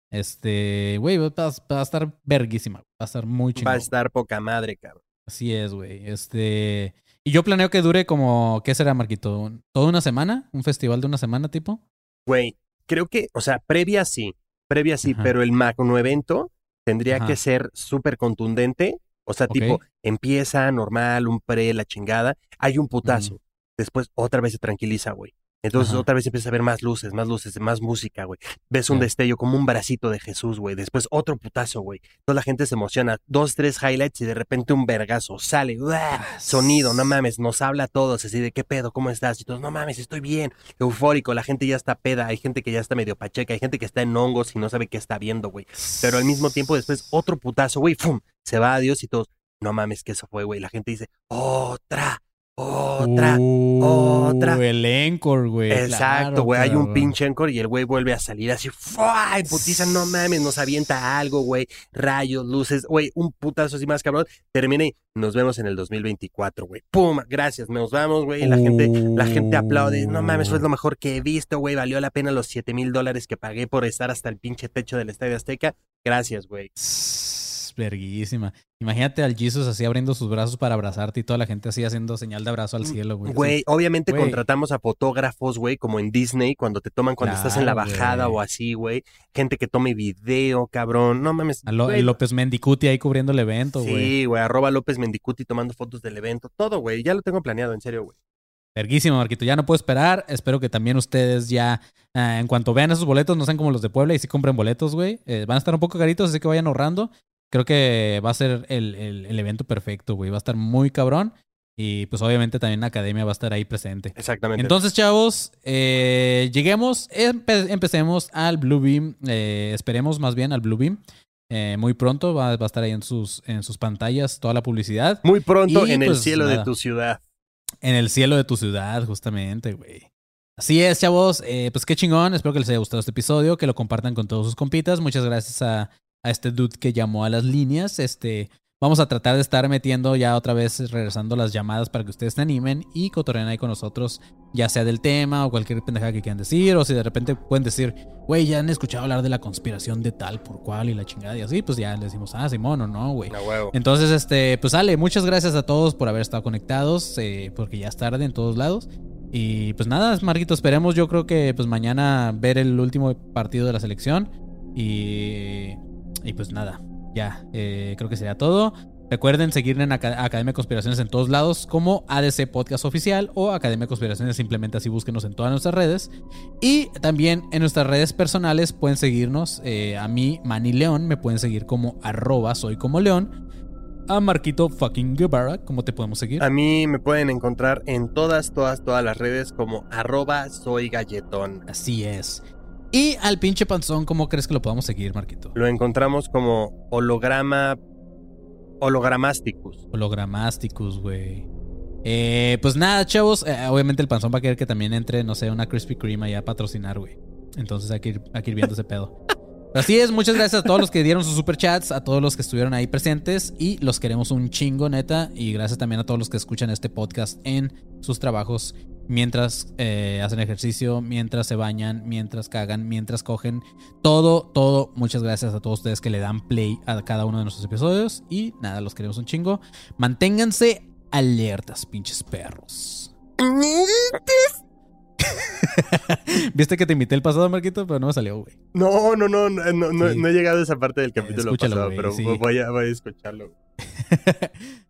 Este, güey, va, a- va a estar verguísima. Va a estar muy chingón. Va a estar poca madre, cabrón. Así es, güey. Este, y yo planeo que dure como, ¿qué será, Marquito? ¿Toda una semana? ¿Un festival de una semana, tipo? Güey, creo que, o sea, previa sí, previa sí, Ajá. pero el magno evento tendría Ajá. que ser súper contundente. O sea, Ok. tipo, empieza normal, un pre, la chingada, hay un putazo. Después otra vez se tranquiliza, güey. Entonces Ajá. otra vez empiezas a ver más luces, más luces, más música, güey. Ves un Ya. destello como un bracito de Jesús, güey. Después otro putazo, güey. Toda la gente se emociona. Dos, tres highlights y de repente un vergazo. Sale, ¡uah! Sonido, no mames, nos habla a todos así de ¿qué pedo? ¿Cómo estás? Y todos, no mames, estoy bien. Eufórico, la gente ya está peda, hay gente que ya está medio pacheca, hay gente que está en hongos y no sabe qué está viendo, güey. Pero al mismo tiempo después otro putazo, güey, ¡fum! Se va a Dios y todos, no mames, que eso fue, güey. La gente dice, otra, otra, Uh, otra. El encore, güey. Exacto, Claro, güey. Hay un cabrón. pinche encore y el güey vuelve a salir así. ¡Fua! Y putiza, no mames, nos avienta algo, güey. Rayos, luces, güey. Un putazo así más cabrón. Termina y nos vemos en el dos mil veinticuatro, güey. ¡Pum! Gracias, nos vamos, güey. La gente, la gente aplaude. No mames, fue lo mejor que he visto, güey. Valió la pena los siete mil dólares que pagué por estar hasta el pinche techo del Estadio Azteca. Gracias, güey. Sss, Verguísima. Imagínate al Jesus así abriendo sus brazos para abrazarte y toda la gente así haciendo señal de abrazo al cielo, güey. Güey, Así. obviamente Güey. contratamos a fotógrafos, güey, como en Disney, cuando te toman cuando estás en la Claro, bajada güey. o así, güey. Gente que tome video, cabrón. No mames. A Lo- güey. López Mendicuti ahí cubriendo el evento, güey. Sí, güey, arroba López Mendicuti tomando fotos del evento. Todo, güey, ya lo tengo planeado, en serio, güey. Verguísima, Marquito. Ya no puedo esperar. Espero que también ustedes ya, eh, en cuanto vean esos boletos, no sean como los de Puebla y sí compren boletos, güey. Eh, van a estar un poco caritos, así que vayan ahorrando. Creo que va a ser el, el- el evento perfecto, güey. Va a estar muy cabrón. Y pues obviamente también la academia va a estar ahí presente. Exactamente. Entonces, chavos, eh, lleguemos, empe- empecemos al Blue Beam. eh, esperemos más bien al Blue Beam. Eh, muy pronto va, va a estar ahí en sus, en sus pantallas toda la publicidad. Muy pronto Y, en el pues, cielo nada. de tu ciudad. En el cielo de tu ciudad, justamente, güey. Así es, chavos. Eh, pues qué chingón. Espero que les haya gustado este episodio, que lo compartan con todos sus compitas. Muchas gracias a, a este dude que llamó a las líneas. Este, vamos a tratar de estar metiendo ya otra vez, regresando las llamadas para que ustedes se animen y cotorren ahí con nosotros, ya sea del tema o cualquier pendejada que quieran decir. O si de repente pueden decir, güey, ya han escuchado hablar de la conspiración de tal por cual y la chingada y así, pues ya les decimos, ah, Simón o no, güey. A huevo. Entonces, este, pues Ale, muchas gracias a todos por haber estado conectados, eh, porque ya es tarde en todos lados. Y pues nada, Marquito, esperemos yo creo que pues mañana ver el último partido de la selección. Y, y pues nada, ya, eh, creo que sería todo. Recuerden seguir en Acad- Academia de Conspiraciones en todos lados como A D C Podcast Oficial o Academia de Conspiraciones, simplemente así búsquenos en todas nuestras redes. Y también en nuestras redes personales pueden seguirnos, eh, a mí, Manny León, me pueden seguir como arroba soy como León. A Marquito fucking Guevara, ¿cómo te podemos seguir? A mí me pueden encontrar en todas, todas, todas las redes como arroba soy galletón. Así es. Y al pinche panzón, ¿cómo crees que lo podamos seguir, Marquito? Lo encontramos como holograma, hologramasticus. Hologramasticus, güey. Eh, pues nada, chavos. eh, obviamente el panzón va a querer que también entre, no sé, una Krispy Kreme allá a patrocinar, güey. Entonces hay que ir, hay que ir viendo ese pedo. Pero así es, muchas gracias a todos los que dieron sus superchats, a todos los que estuvieron ahí presentes y los queremos un chingo, neta. Y gracias también a todos los que escuchan este podcast en sus trabajos, mientras eh, hacen ejercicio, mientras se bañan, mientras cagan, mientras cogen. Todo, todo. Muchas gracias a todos ustedes que le dan play a cada uno de nuestros episodios. Y nada, los queremos un chingo. Manténganse alertas, pinches perros. Viste que te invité el pasado, Marquito, pero no me salió, güey. No, no, no, no, no, Sí. no he llegado a esa parte del capítulo Escúchalo, pasado, güey, pero sí. voy a, voy a escucharlo.